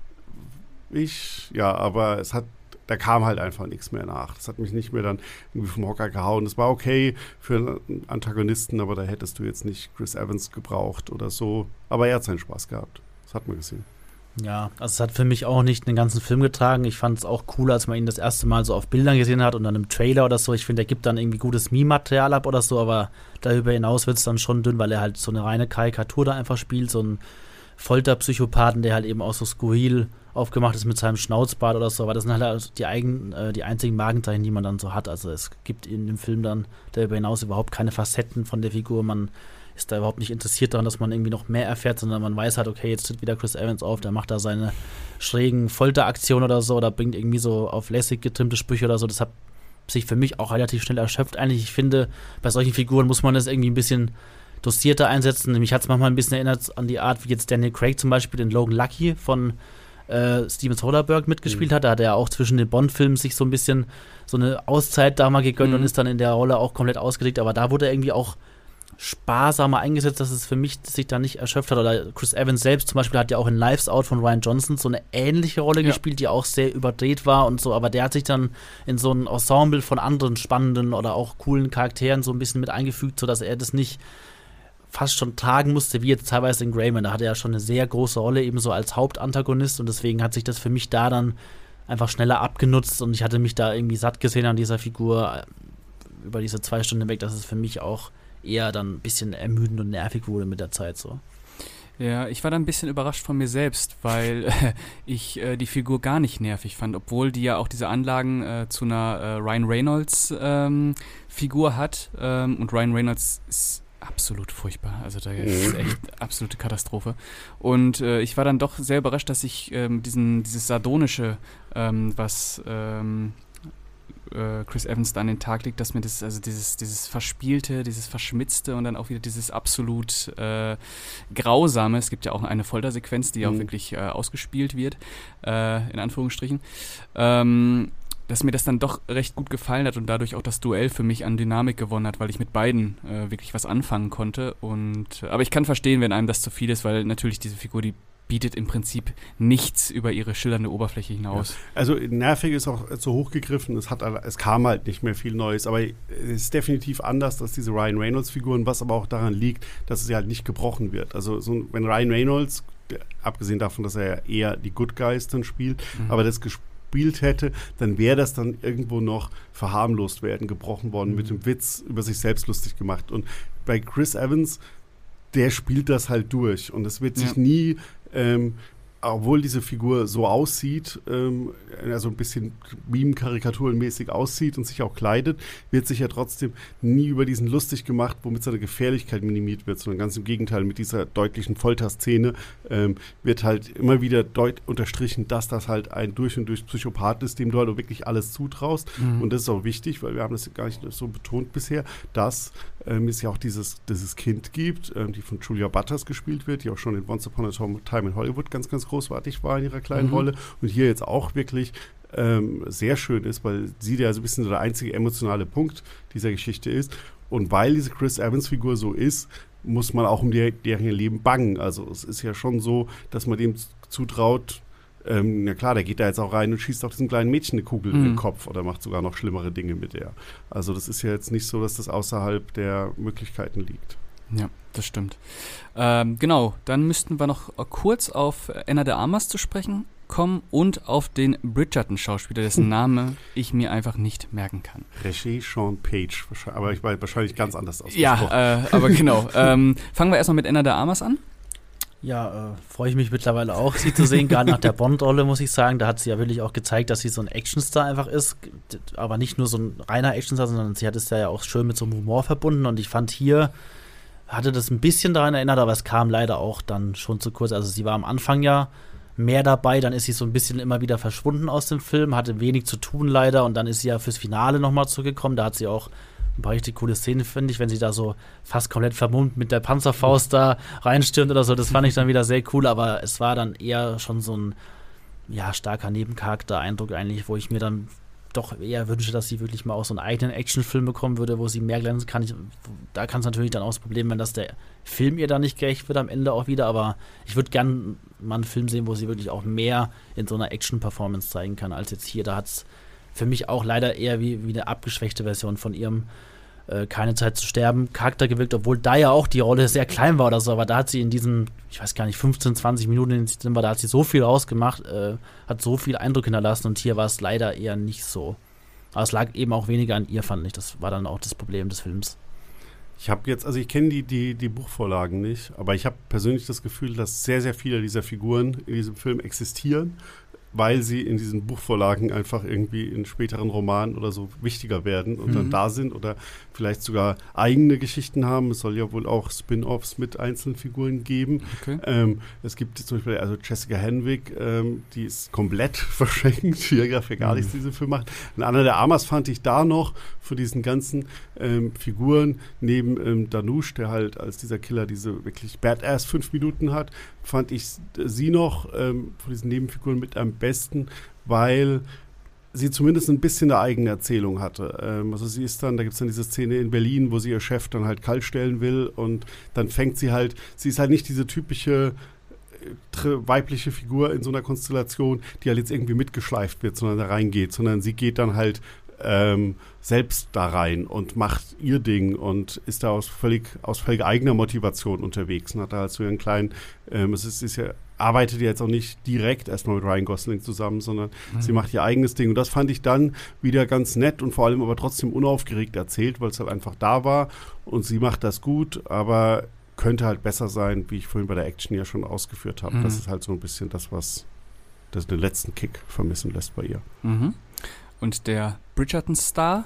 Ich, ja, aber es hat, da kam halt einfach nichts mehr nach. Das hat mich nicht mehr dann irgendwie vom Hocker gehauen. Das war okay für einen Antagonisten, aber da hättest du jetzt nicht Chris Evans gebraucht oder so. Aber er hat seinen Spaß gehabt. Das hat man gesehen. Ja, also es hat für mich auch nicht den ganzen Film getragen. Ich fand es auch cool, als man ihn das erste Mal so auf Bildern gesehen hat und dann im Trailer oder so. Ich finde, er gibt dann irgendwie gutes Meme-Material ab oder so, aber darüber hinaus wird es dann schon dünn, weil er halt so eine reine Karikatur da einfach spielt, so ein Folterpsychopathen, der halt eben auch so skurril aufgemacht ist mit seinem Schnauzbart oder so. Aber das sind halt die, eigen, äh, die einzigen Markenzeichen, die man dann so hat. Also es gibt in dem Film dann darüber hinaus überhaupt keine Facetten von der Figur. Man ist da überhaupt nicht interessiert daran, dass man irgendwie noch mehr erfährt, sondern man weiß halt, okay, jetzt tritt wieder Chris Evans auf, der macht da seine schrägen Folteraktionen oder so oder bringt irgendwie so auf lässig getrimmte Sprüche oder so. Das hat sich für mich auch relativ schnell erschöpft. Eigentlich, ich finde, bei solchen Figuren muss man das irgendwie ein bisschen dosierter einsetzen. Mich hat es manchmal ein bisschen erinnert an die Art, wie jetzt Daniel Craig zum Beispiel in Logan Lucky von äh, Steven Soderbergh mitgespielt mhm. hat. Da hat er auch zwischen den Bond-Filmen sich so ein bisschen so eine Auszeit da mal gegönnt mhm. und ist dann in der Rolle auch komplett ausgelegt. Aber da wurde er irgendwie auch sparsamer eingesetzt, dass es für mich sich da nicht erschöpft hat. Oder Chris Evans selbst zum Beispiel hat ja auch in Lives Out von Rian Johnson so eine ähnliche Rolle ja. gespielt, die auch sehr überdreht war und so, aber der hat sich dann in so ein Ensemble von anderen spannenden oder auch coolen Charakteren so ein bisschen mit eingefügt, sodass er das nicht fast schon tragen musste, wie jetzt teilweise in Grey Man. Da hatte er schon eine sehr große Rolle, eben so als Hauptantagonist und deswegen hat sich das für mich da dann einfach schneller abgenutzt und ich hatte mich da irgendwie satt gesehen an dieser Figur über diese zwei Stunden weg, dass es für mich auch eher dann ein bisschen ermüdend und nervig wurde mit der Zeit so. Ja, ich war da ein bisschen überrascht von mir selbst, weil äh, ich äh, die Figur gar nicht nervig fand, obwohl die ja auch diese Anlagen äh, zu einer äh, Ryan Reynolds ähm, Figur hat ähm, und Ryan Reynolds ist absolut furchtbar, also da ist echt absolute Katastrophe und äh, ich war dann doch sehr überrascht, dass ich ähm, diesen, dieses Sardonische, ähm, was ähm, Chris Evans da an den Tag legt, dass mir das, also dieses, dieses Verspielte, dieses Verschmitzte und dann auch wieder dieses absolut äh, Grausame, es gibt ja auch eine Foltersequenz, die mhm. auch wirklich äh, ausgespielt wird, äh, in Anführungsstrichen, ähm, dass mir das dann doch recht gut gefallen hat und dadurch auch das Duell für mich an Dynamik gewonnen hat, weil ich mit beiden äh, wirklich was anfangen konnte und, aber ich kann verstehen, wenn einem das zu viel ist, weil natürlich diese Figur, die bietet im Prinzip nichts über ihre schillernde Oberfläche hinaus. Ja. Also nervig ist auch zu hoch gegriffen, es, hat, es kam halt nicht mehr viel Neues, aber es ist definitiv anders als diese Ryan Reynolds-Figuren, was aber auch daran liegt, dass es halt nicht gebrochen wird. Also so, wenn Ryan Reynolds, abgesehen davon, dass er ja eher die Good Guys dann spielt, mhm. aber das gespielt hätte, dann wäre das dann irgendwo noch verharmlost werden, gebrochen worden, mhm. mit dem Witz über sich selbst lustig gemacht. Und bei Chris Evans, der spielt das halt durch und es wird sich ja. nie ähm, obwohl diese Figur so aussieht, ähm, also ein bisschen Meme-Karikaturenmäßig aussieht und sich auch kleidet, wird sich ja trotzdem nie über diesen lustig gemacht, womit seine Gefährlichkeit minimiert wird, sondern ganz im Gegenteil, mit dieser deutlichen Folterszene ähm, wird halt immer wieder deut- unterstrichen, dass das halt ein durch und durch Psychopath ist, dem du halt auch wirklich alles zutraust. Mhm. Und das ist auch wichtig, weil wir haben das gar nicht so betont bisher, dass ähm, es ja auch dieses, dieses Kind gibt, ähm, die von Julia Butters gespielt wird, die auch schon in Once Upon a Time in Hollywood ganz, ganz großartig war in ihrer kleinen mhm. Rolle und hier jetzt auch wirklich ähm, sehr schön ist, weil sie ja so ein bisschen der einzige emotionale Punkt dieser Geschichte ist. Und weil diese Chris Evans-Figur so ist, muss man auch um die, deren Leben bangen. Also es ist ja schon so, dass man dem zutraut, ähm, na klar, der geht da jetzt auch rein und schießt auf diesem kleinen Mädchen eine Kugel mhm. in den Kopf oder macht sogar noch schlimmere Dinge mit der. Also das ist ja jetzt nicht so, dass das außerhalb der Möglichkeiten liegt. Ja, das stimmt. Ähm, genau, dann müssten wir noch kurz auf Ana de Armas zu sprechen kommen und auf den Bridgerton-Schauspieler, dessen Name ich mir einfach nicht merken kann. Regé-Jean Page, aber ich war wahrscheinlich ganz anders ausgesprochen. Ja, äh, aber genau. ähm, fangen wir erstmal mit Ana de Armas an. Ja, äh, freue ich mich mittlerweile auch, sie zu sehen, gerade nach der Bond-Rolle, muss ich sagen. Da hat sie ja wirklich auch gezeigt, dass sie so ein Actionstar einfach ist, aber nicht nur so ein reiner Actionstar, sondern sie hat es ja auch schön mit so einem Humor verbunden und ich fand hier hatte das ein bisschen daran erinnert, aber es kam leider auch dann schon zu kurz. Also sie war am Anfang ja mehr dabei, dann ist sie so ein bisschen immer wieder verschwunden aus dem Film, hatte wenig zu tun leider und dann ist sie ja fürs Finale nochmal zurückgekommen. Da hat sie auch ein paar richtig coole Szenen, finde ich, wenn sie da so fast komplett vermummt mit der Panzerfaust da reinstürmt oder so. Das fand ich dann wieder sehr cool, aber es war dann eher schon so ein ja, starker Nebencharakter-Eindruck eigentlich, wo ich mir dann doch eher wünsche, dass sie wirklich mal auch so einen eigenen Actionfilm bekommen würde, wo sie mehr glänzen kann. Ich, da kann es natürlich dann auch das Problem sein, dass der Film ihr da nicht gerecht wird am Ende auch wieder, aber ich würde gern mal einen Film sehen, wo sie wirklich auch mehr in so einer Action-Performance zeigen kann, als jetzt hier. Da hat es für mich auch leider eher wie, wie eine abgeschwächte Version von ihrem äh, Keine Zeit zu sterben Charakter gewirkt, obwohl da ja auch die Rolle sehr klein war oder so, aber da hat sie in diesen, ich weiß gar nicht, fünfzehn, zwanzig Minuten, in denen war, da hat sie so viel rausgemacht, äh, hat so viel Eindruck hinterlassen und hier war es leider eher nicht so. Aber es lag eben auch weniger an ihr, fand ich. Das war dann auch das Problem des Films. Ich habe jetzt, also ich kenne die, die, die Buchvorlagen nicht, aber ich habe persönlich das Gefühl, dass sehr, sehr viele dieser Figuren in diesem Film existieren, weil sie in diesen Buchvorlagen einfach irgendwie in späteren Romanen oder so wichtiger werden und mhm. dann da sind oder vielleicht sogar eigene Geschichten haben. Es soll ja wohl auch Spin-Offs mit einzelnen Figuren geben. Okay. Ähm, es gibt zum Beispiel also Jessica Henwick, ähm, die ist komplett verschenkt, die ja für gar mhm. nichts diesen Film macht. Und Ana de Armas fand ich da noch für diesen ganzen ähm, Figuren, neben ähm, Danush, der halt als dieser Killer diese wirklich Badass fünf Minuten hat, fand ich sie noch ähm, von diesen Nebenfiguren mit am besten, weil sie zumindest ein bisschen eine eigene Erzählung hatte. Ähm, also sie ist dann, da gibt es dann diese Szene in Berlin, wo sie ihr Chef dann halt kalt stellen will und dann fängt sie halt, sie ist halt nicht diese typische äh, weibliche Figur in so einer Konstellation, die halt jetzt irgendwie mitgeschleift wird, sondern da reingeht, sondern sie geht dann halt Ähm, selbst da rein und macht ihr Ding und ist da aus völlig, aus völlig eigener Motivation unterwegs und hat da halt so ihren kleinen, ähm, es ist, ist ja, arbeitet ja jetzt auch nicht direkt erstmal mit Ryan Gosling zusammen, sondern mhm. sie macht ihr eigenes Ding und das fand ich dann wieder ganz nett und vor allem aber trotzdem unaufgeregt erzählt, weil es halt einfach da war und sie macht das gut, aber könnte halt besser sein, wie ich vorhin bei der Action ja schon ausgeführt habe. Mhm. Das ist halt so ein bisschen das, was das den letzten Kick vermissen lässt bei ihr. Mhm. Und der Bridgerton-Star,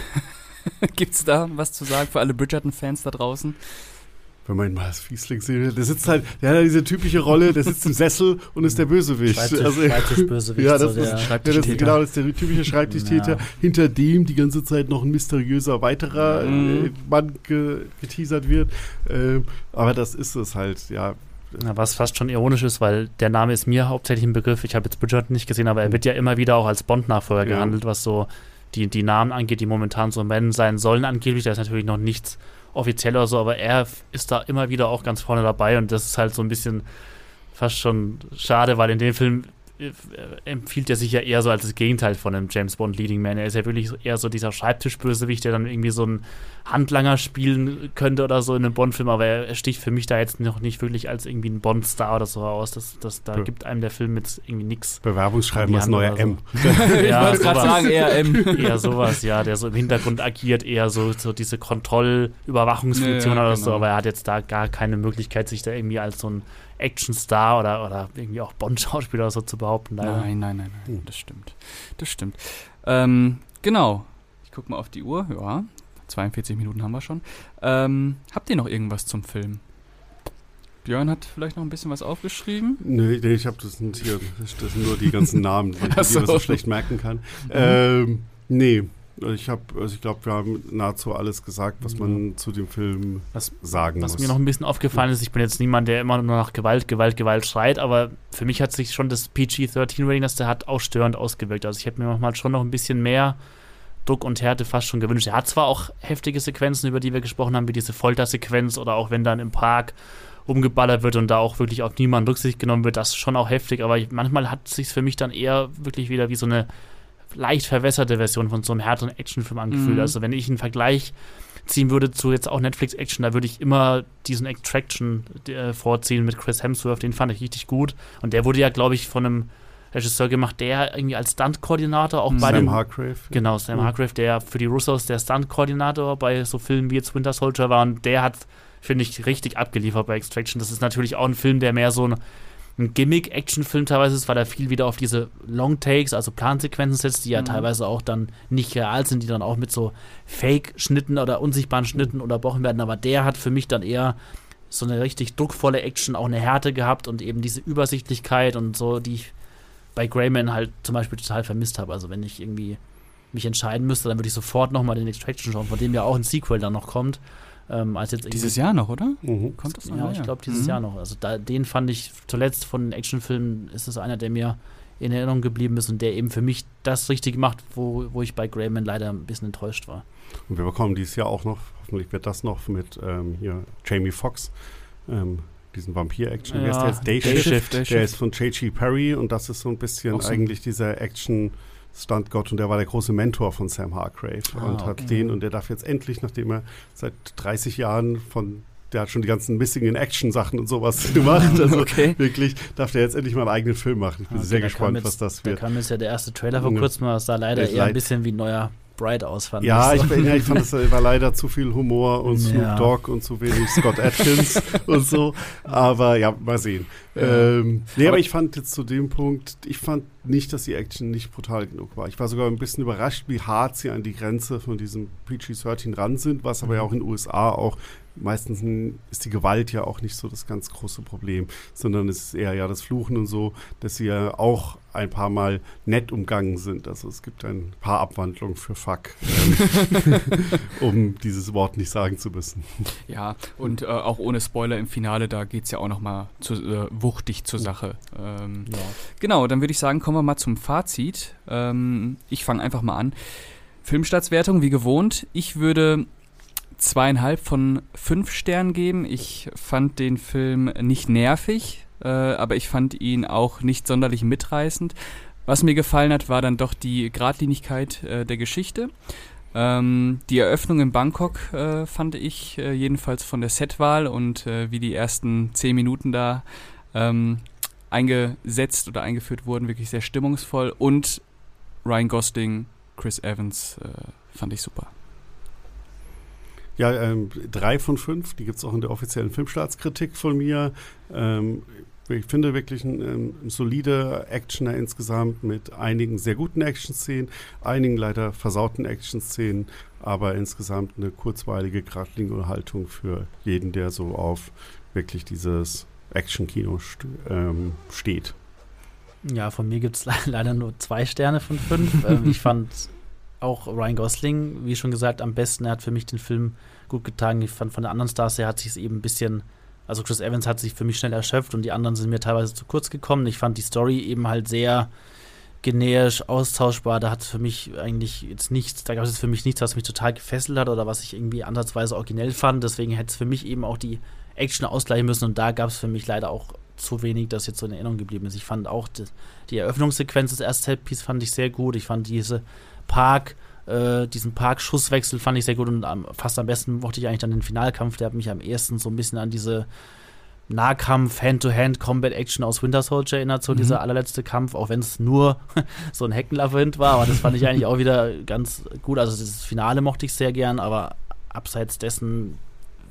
gibt's da was zu sagen für alle Bridgerton-Fans da draußen? Wenn man ihn mal als Fiesling sieht, der sitzt halt, der hat ja diese typische Rolle, der sitzt im Sessel und ist der Bösewicht. Schreibtisch, also, Schreibtischbösewicht. Ja, das so ist, ja, das ist genau, das ist der typische Schreibtischtäter, ja. Hinter dem die ganze Zeit noch ein mysteriöser weiterer mhm. äh, Mann ge- geteasert wird. Ähm, aber das ist es halt, ja. Ja, was fast schon ironisch ist, weil der Name ist mir hauptsächlich ein Begriff. Ich habe jetzt Bridgerton nicht gesehen, aber er wird ja immer wieder auch als Bond-Nachfolger ja. gehandelt, was so die, die Namen angeht, die momentan so Männer sein sollen angeblich. Da ist natürlich noch nichts offiziell oder so, aber er ist da immer wieder auch ganz vorne dabei und das ist halt so ein bisschen fast schon schade, weil in dem Film empfiehlt er sich ja eher so als das Gegenteil von einem James Bond Leading Man. Er ist ja wirklich eher so dieser Schreibtischbösewicht, der dann irgendwie so einen Handlanger spielen könnte oder so in einem Bond-Film, aber er sticht für mich da jetzt noch nicht wirklich als irgendwie ein Bond-Star oder so aus. Das, das, da Be- gibt einem der Film jetzt irgendwie nichts. Bewerbungsschreiben als neuer M. So. Ja, ich wollte gerade sagen, eher M. Eher sowas, ja, der so im Hintergrund agiert, eher so, so diese Kontrollüberwachungsfunktion ja, ja, oder genau. so, aber er hat jetzt da gar keine Möglichkeit, sich da irgendwie als so ein Actionstar oder, oder irgendwie auch Bond-Schauspieler oder so zu behaupten. Leider. Nein, nein, nein, nein, das stimmt. Das stimmt. Ähm, genau. Ich gucke mal auf die Uhr. Ja, zweiundvierzig Minuten haben wir schon. Ähm, habt ihr noch irgendwas zum Film? Björn hat vielleicht noch ein bisschen was aufgeschrieben. Nee, nee ich habe das nicht hier. Das sind nur die ganzen Namen, weil ich so. mir das so schlecht merken kann. Mhm. Ähm, nee. Ich habe, also ich glaube, wir haben nahezu alles gesagt, was man ja. zu dem Film was, sagen was muss. Was mir noch ein bisschen aufgefallen ist, ich bin jetzt niemand, der immer nur nach Gewalt, Gewalt, Gewalt schreit, aber für mich hat sich schon das P G dreizehn Rating, das der hat, auch störend ausgewirkt. Also ich hätte mir manchmal schon noch ein bisschen mehr Druck und Härte fast schon gewünscht. Er hat zwar auch heftige Sequenzen, über die wir gesprochen haben, wie diese Foltersequenz oder auch wenn dann im Park umgeballert wird und da auch wirklich auf niemanden Rücksicht genommen wird, das ist schon auch heftig, aber ich, manchmal hat es sich für mich dann eher wirklich wieder wie so eine leicht verwässerte Version von so einem härteren Actionfilm angefühlt. Mhm. Also wenn ich einen Vergleich ziehen würde zu jetzt auch Netflix-Action, da würde ich immer diesen Extraction äh, vorziehen mit Chris Hemsworth, den fand ich richtig gut. Und der wurde ja, glaube ich, von einem Regisseur gemacht, der irgendwie als Stunt-Koordinator auch mhm. bei Sam dem... Sam Hargrave. Genau, Sam mhm. Hargrave, der für die Russos der Stunt-Koordinator bei so Filmen wie jetzt Winter Soldier war und der hat, finde ich, richtig abgeliefert bei Extraction. Das ist natürlich auch ein Film, der mehr so ein ein Gimmick-Action-Film teilweise ist, weil er viel wieder auf diese Long-Takes, also Plansequenzen setzt, die ja mhm. teilweise auch dann nicht real sind, die dann auch mit so Fake-Schnitten oder unsichtbaren Schnitten unterbrochen werden. Aber der hat für mich dann eher so eine richtig druckvolle Action, auch eine Härte gehabt und eben diese Übersichtlichkeit und so, die ich bei Greyman halt zum Beispiel total vermisst habe. Also wenn ich irgendwie mich entscheiden müsste, dann würde ich sofort nochmal den Extraction schauen, von dem ja auch ein Sequel dann noch kommt. Ähm, als jetzt dieses Jahr noch, oder? Mhm. Kommt das noch? Ja, ich glaube dieses mhm. Jahr noch. Also da, den fand ich zuletzt von den Actionfilmen, ist es einer, der mir in Erinnerung geblieben ist und der eben für mich das richtig macht, wo, wo ich bei Greyman leider ein bisschen enttäuscht war. Und wir bekommen dieses Jahr auch noch, hoffentlich wird das noch mit ähm, hier Jamie Foxx, ähm, diesen Vampir-Action. Ja, Wer ist der jetzt? Day, Day Shift. Shift. Der Shift. Ist von J G Perry und das ist so ein bisschen so. eigentlich dieser Action- Stuntgott und der war der große Mentor von Sam Hargrave ah, und hat okay. den und der darf jetzt endlich, nachdem er seit dreißig Jahren von, der hat schon die ganzen Missing-in-Action-Sachen und sowas gemacht, also okay. wirklich darf der jetzt endlich mal einen eigenen Film machen. Ich bin okay, sehr gespannt, jetzt, was das da wird. Da kam jetzt ja der erste Trailer vor kurzem, das sah leider eher ein bisschen wie ein neuer Bright aus, fand ja, ich. So. Ich, ja, ich fand, es war leider zu viel Humor und Snoop ja. Dogg und zu wenig Scott Adkins und so. Aber ja, mal sehen. Ja. Ähm, nee, aber ich fand jetzt zu dem Punkt, ich fand nicht, dass die Action nicht brutal genug war. Ich war sogar ein bisschen überrascht, wie hart sie an die Grenze von diesem P G dreizehn ran sind, was aber ja auch in den U S A auch meistens ist die Gewalt ja auch nicht so das ganz große Problem, sondern es ist eher ja das Fluchen und so, dass sie ja auch ein paar Mal nett umgangen sind. Also es gibt ein paar Abwandlungen für Fuck, ähm, um dieses Wort nicht sagen zu müssen. Ja, und äh, auch ohne Spoiler im Finale, da geht es ja auch nochmal äh, wuchtig zur Sache. Ähm, ja. Genau, dann würde ich sagen, kommen wir mal zum Fazit. Ähm, ich fange einfach mal an. Filmstartswertung, wie gewohnt. Ich würde zweieinhalb von fünf Sternen geben. Ich fand den Film nicht nervig, äh, aber ich fand ihn auch nicht sonderlich mitreißend. Was mir gefallen hat, war dann doch die Geradlinigkeit äh, der Geschichte. Ähm, die Eröffnung in Bangkok äh, fand ich äh, jedenfalls von der Setwahl und äh, wie die ersten zehn Minuten da ähm, eingesetzt oder eingeführt wurden, wirklich sehr stimmungsvoll. Und Ryan Gosling, Chris Evans äh, fand ich super. Ja, ähm, drei von fünf, die gibt es auch in der offiziellen Filmstartskritik von mir. Ähm, ich finde wirklich ein, ähm, ein solider Actioner insgesamt mit einigen sehr guten Action-Szenen, einigen leider versauten Action-Szenen, aber insgesamt eine kurzweilige, geradlinige Haltung für jeden, der so auf wirklich dieses Action-Kino st- ähm, steht. Ja, von mir gibt es le- leider nur zwei Sterne von fünf. ähm, ich fand auch Ryan Gosling, wie schon gesagt, am besten. Er hat für mich den Film gut getragen. Ich fand von den anderen Stars her hat sich es eben ein bisschen, also Chris Evans hat sich für mich schnell erschöpft und die anderen sind mir teilweise zu kurz gekommen. Ich fand die Story eben halt sehr generisch, austauschbar. Da hat es für mich eigentlich jetzt nichts, da gab es für mich nichts, was mich total gefesselt hat oder was ich irgendwie ansatzweise originell fand. Deswegen hätte es für mich eben auch die Action ausgleichen müssen und da gab es für mich leider auch zu wenig, das jetzt so in Erinnerung geblieben ist. Ich fand auch die, die Eröffnungssequenz des ersten Setpiece fand ich sehr gut. Ich fand diese Park, äh, diesen Park-Schusswechsel fand ich sehr gut und am, fast am besten mochte ich eigentlich dann den Finalkampf, der hat mich am ehesten so ein bisschen an diese Nahkampf, Hand-to-Hand-Combat-Action aus Winter Soldier erinnert, so mhm. dieser allerletzte Kampf, auch wenn es nur so ein Heckenlabyrinth war, aber das fand ich eigentlich auch wieder ganz gut, also das Finale mochte ich sehr gern, aber abseits dessen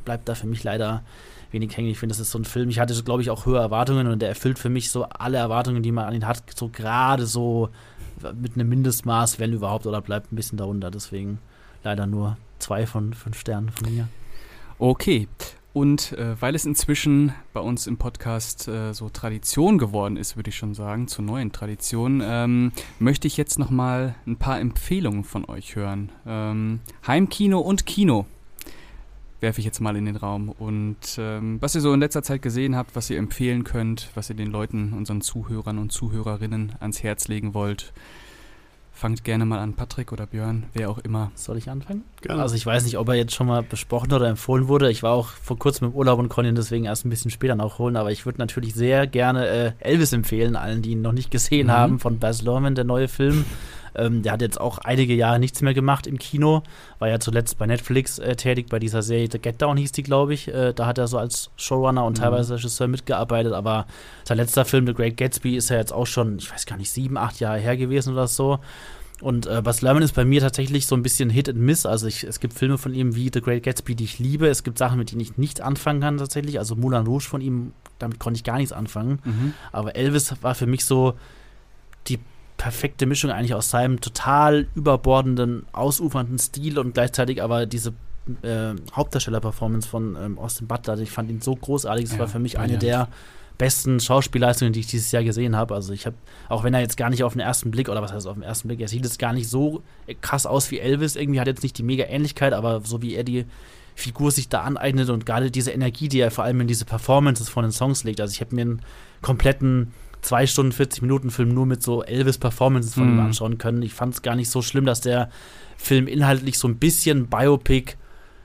bleibt da für mich leider wenig hängen. Ich finde, das ist so ein Film, ich hatte, glaube ich, auch höhere Erwartungen und der erfüllt für mich so alle Erwartungen, die man an ihn hat, so gerade so mit einem Mindestmaß, wenn überhaupt, oder bleibt ein bisschen darunter. Deswegen leider nur zwei von fünf Sternen von mir. Okay. Und äh, weil es inzwischen bei uns im Podcast äh, so Tradition geworden ist, würde ich schon sagen, zur neuen Tradition, ähm, möchte ich jetzt nochmal ein paar Empfehlungen von euch hören. Ähm, Heimkino und Kino werfe ich jetzt mal in den Raum. Und ähm, was ihr so in letzter Zeit gesehen habt, was ihr empfehlen könnt, was ihr den Leuten, unseren Zuhörern und Zuhörerinnen ans Herz legen wollt. Fangt gerne mal an, Patrick oder Björn, wer auch immer. Soll ich anfangen? Gerne. Also ich weiß nicht, ob er jetzt schon mal besprochen oder empfohlen wurde. Ich war auch vor kurzem im Urlaub und konnte ihn deswegen erst ein bisschen später nachholen. Aber ich würde natürlich sehr gerne äh, Elvis empfehlen, allen, die ihn noch nicht gesehen mhm. haben, von Baz Luhrmann, der neue Film. Ähm, der hat jetzt auch einige Jahre nichts mehr gemacht im Kino. War ja zuletzt bei Netflix äh, tätig, bei dieser Serie The Get Down hieß die, glaube ich. Äh, da hat er so als Showrunner und mhm. teilweise Regisseur mitgearbeitet. Aber sein letzter Film, The Great Gatsby, ist ja jetzt auch schon, ich weiß gar nicht, sieben, acht Jahre her gewesen oder so. Und äh, Baz Luhrmann ist bei mir tatsächlich so ein bisschen Hit and Miss. Also ich, es gibt Filme von ihm wie The Great Gatsby, die ich liebe. Es gibt Sachen, mit denen ich nichts anfangen kann tatsächlich. Also Moulin Rouge von ihm, damit konnte ich gar nichts anfangen. Mhm. Aber Elvis war für mich so die perfekte Mischung eigentlich aus seinem total überbordenden, ausufernden Stil und gleichzeitig aber diese äh, Hauptdarsteller-Performance von ähm, Austin Butler. Ich fand ihn so großartig. Es ja, war für mich eine der besten Schauspielleistungen, die ich dieses Jahr gesehen habe. Also ich habe, auch wenn er jetzt gar nicht auf den ersten Blick, oder was heißt auf den ersten Blick, er sieht jetzt gar nicht so krass aus wie Elvis, irgendwie hat jetzt nicht die mega Ähnlichkeit, aber so wie er die Figur sich da aneignet und gerade diese Energie, die er vor allem in diese Performances von den Songs legt. Also ich habe mir einen kompletten zwei Stunden, vierzig Minuten Film nur mit so Elvis-Performances von mhm. ihm anschauen können. Ich fand es gar nicht so schlimm, dass der Film inhaltlich so ein bisschen Biopic,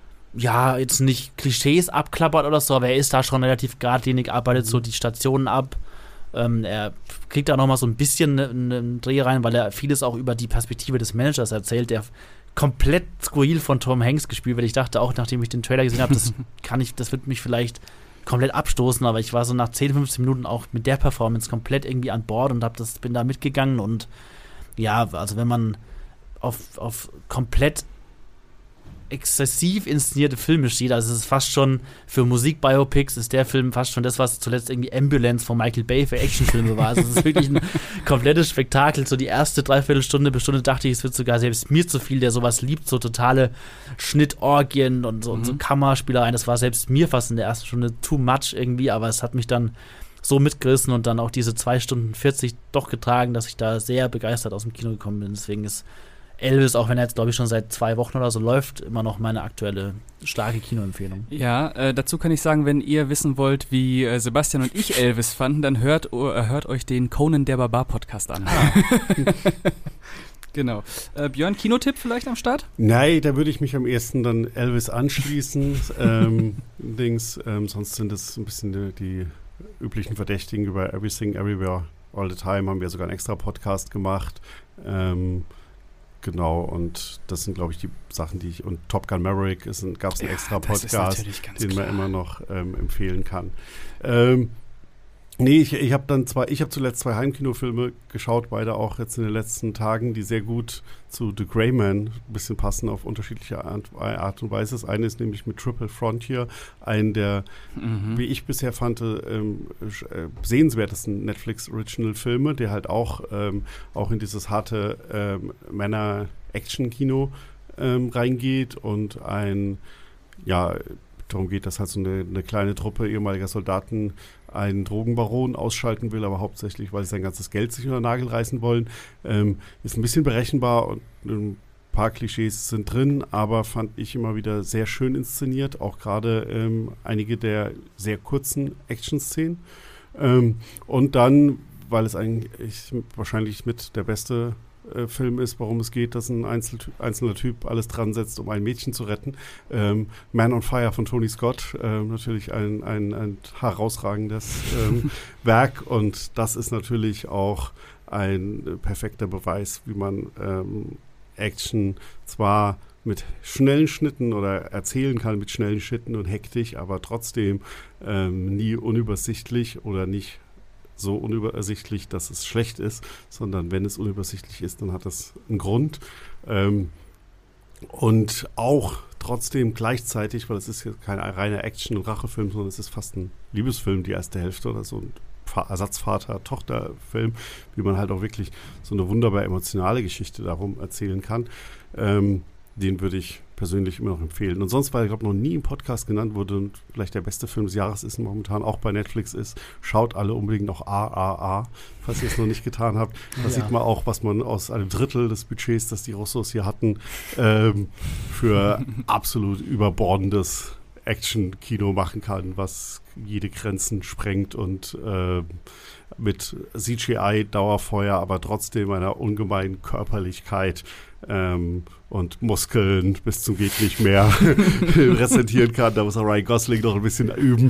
ja, jetzt nicht Klischees abklappert oder so, aber er ist da schon relativ geradlinig, arbeitet so die Stationen ab. Ähm, er kriegt da nochmal so ein bisschen einen ne Dreh rein, weil er vieles auch über die Perspektive des Managers erzählt, der komplett skurril von Tom Hanks gespielt wird. Ich dachte auch, nachdem ich den Trailer gesehen habe, das kann ich, das wird mich vielleicht komplett abstoßen, aber ich war so nach zehn, fünfzehn Minuten auch mit der Performance komplett irgendwie an Bord und hab das, bin da mitgegangen und ja, also wenn man auf, auf komplett exzessiv inszenierte Filme steht, also es ist fast schon für Musikbiopics ist der Film fast schon das, was zuletzt irgendwie Ambulance von Michael Bay für Actionfilme war. Also es ist wirklich ein komplettes Spektakel. So die erste Dreiviertelstunde bis Stunde dachte ich, es wird sogar selbst mir zu viel, der sowas liebt, so totale Schnittorgien und so, mhm. und so Kammerspielereien. Das war selbst mir fast in der ersten Stunde too much irgendwie, aber es hat mich dann so mitgerissen und dann auch diese zwei Stunden vierzig doch getragen, dass ich da sehr begeistert aus dem Kino gekommen bin. Deswegen ist Elvis, auch wenn er jetzt, glaube ich, schon seit zwei Wochen oder so läuft, immer noch meine aktuelle starke Kinoempfehlung. Ja, äh, dazu kann ich sagen, wenn ihr wissen wollt, wie äh, Sebastian und ich Elvis fanden, dann hört, uh, hört euch den Conan der Barbar Podcast an. Ah. Genau. Äh, Björn, Kinotipp vielleicht am Start? Nein, da würde ich mich am ehesten dann Elvis anschließen. ähm, Dings, ähm, sonst sind es ein bisschen die, die üblichen Verdächtigen über Everything, Everywhere, All the Time, haben wir sogar einen extra Podcast gemacht. Ähm, Genau, und das sind, glaube ich, die Sachen, die ich, und Top Gun Maverick gab es einen ja, extra Podcast, den klar. man immer noch ähm, empfehlen kann. Ähm, nee, ich, ich habe dann zwei, ich habe zuletzt zwei Heimkinofilme geschaut, beide auch jetzt in den letzten Tagen, die sehr gut zu The Gray Man ein bisschen passen auf unterschiedliche Art, Art und Weise. Das eine ist nämlich mit Triple Frontier, einen der, mhm. wie ich bisher fand, ähm, sehenswertesten Netflix-Original-Filme, der halt auch, ähm, auch in dieses harte ähm, Männer-Action-Kino ähm, reingeht und ein, ja, darum geht, dass halt so eine, eine kleine Truppe ehemaliger Soldaten einen Drogenbaron ausschalten will, aber hauptsächlich, weil sie sein ganzes Geld sich unter den Nagel reißen wollen. Ähm, ist ein bisschen berechenbar und ein paar Klischees sind drin, aber fand ich immer wieder sehr schön inszeniert, auch gerade ähm, einige der sehr kurzen Action-Szenen. Ähm, und dann, weil es eigentlich wahrscheinlich mit der beste äh, Film ist, worum es geht, dass ein Einzel- einzelner Typ alles dran setzt, um ein Mädchen zu retten. Ähm, Man on Fire von Tony Scott, äh, natürlich ein, ein, ein herausragendes ähm, Werk und das ist natürlich auch ein äh, perfekter Beweis, wie man ähm, Action zwar mit schnellen Schnitten oder erzählen kann mit schnellen Schnitten und hektisch, aber trotzdem ähm, nie unübersichtlich oder nicht so unübersichtlich, dass es schlecht ist, sondern wenn es unübersichtlich ist, dann hat das einen Grund. Ähm, Und auch trotzdem gleichzeitig, weil es ist jetzt kein reiner Action- und Rachefilm, sondern es ist fast ein Liebesfilm, die erste Hälfte oder so ein Ersatzvater-Tochter-Film, wie man halt auch wirklich so eine wunderbar emotionale Geschichte darum erzählen kann. Ähm, den würde ich persönlich immer noch empfehlen. Und sonst, weil ich glaube, noch nie im Podcast genannt wurde und vielleicht der beste Film des Jahres ist momentan auch bei Netflix ist, schaut alle unbedingt noch A A A, falls ihr es noch nicht getan habt. Da ja. sieht man auch, was man aus einem Drittel des Budgets, das die Russos hier hatten, ähm, für absolut überbordendes Action-Kino machen kann, was jede Grenzen sprengt und äh, mit C G I-Dauerfeuer, aber trotzdem einer ungemeinen Körperlichkeit ähm, und Muskeln bis zum geht nicht mehr präsentieren kann. Da muss auch Ryan Gosling noch ein bisschen üben.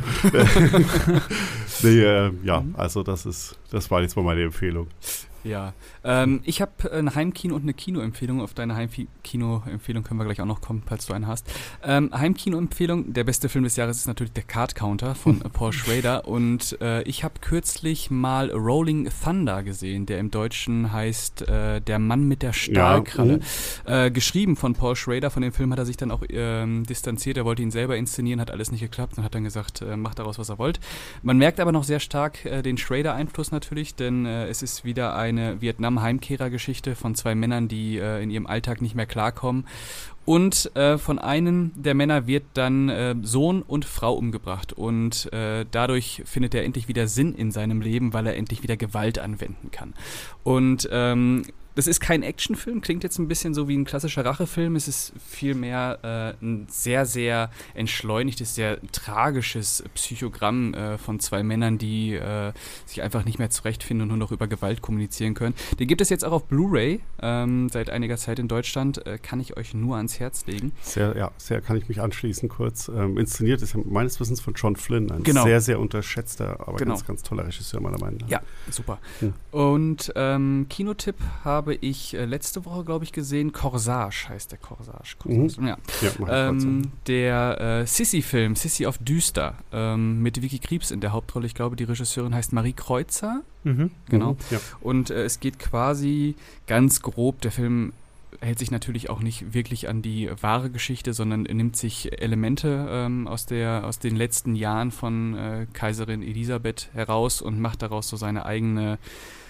nee, äh, ja, also das ist, das war jetzt mal meine Empfehlung. Ja, ähm, ich habe ein Heimkino und eine Kinoempfehlung. Auf deine Heimkino-Empfehlung können wir gleich auch noch kommen, falls du einen hast. Ähm, Heimkino-Empfehlung, der beste Film des Jahres ist natürlich der Card Counter von Paul Schrader. Und äh, ich habe kürzlich mal Rolling Thunder gesehen, der im Deutschen heißt äh, Der Mann mit der Stahlkralle. Ja. Äh, geschrieben von Paul Schrader. Von dem Film hat er sich dann auch ähm, distanziert. Er wollte ihn selber inszenieren, hat alles nicht geklappt und hat dann gesagt, äh, macht daraus, was er wollt. Man merkt aber noch sehr stark äh, den Schrader-Einfluss natürlich, denn äh, es ist wieder ein eine Vietnam-Heimkehrer-Geschichte von zwei Männern, die äh, in ihrem Alltag nicht mehr klarkommen. Und äh, von einem der Männer wird dann äh, Sohn und Frau umgebracht. Und äh, dadurch findet er endlich wieder Sinn in seinem Leben, weil er endlich wieder Gewalt anwenden kann. Und ähm, das ist kein Actionfilm, klingt jetzt ein bisschen so wie ein klassischer Rachefilm. Es ist vielmehr äh, ein sehr, sehr entschleunigtes, sehr tragisches Psychogramm äh, von zwei Männern, die äh, sich einfach nicht mehr zurechtfinden und nur noch über Gewalt kommunizieren können. Den gibt es jetzt auch auf Blu-ray ähm, seit einiger Zeit in Deutschland. Äh, kann ich euch nur ans Herz legen. Sehr, ja, sehr kann ich mich anschließen kurz. Ähm, inszeniert ist meines Wissens von John Flynn, ein genau. sehr, sehr unterschätzter, aber genau. ganz, ganz toller Regisseur meiner Meinung nach. Ja, super. Hm. Und ähm, Kinotipp habe ich äh, letzte Woche, glaube ich, gesehen. Corsage heißt der Corsage. Corsage. Mhm. Ja. Ja, ähm, der äh, Sissi-Film, Sissi auf Düster, ähm, mit Vicky Krieps in der Hauptrolle. Ich glaube, die Regisseurin heißt Marie Kreuzer. Mhm. Genau. Mhm. Ja. Und äh, es geht quasi ganz grob, der Film hält sich natürlich auch nicht wirklich an die wahre Geschichte, sondern nimmt sich Elemente ähm, aus, der, aus den letzten Jahren von äh, Kaiserin Elisabeth heraus und macht daraus so seine eigene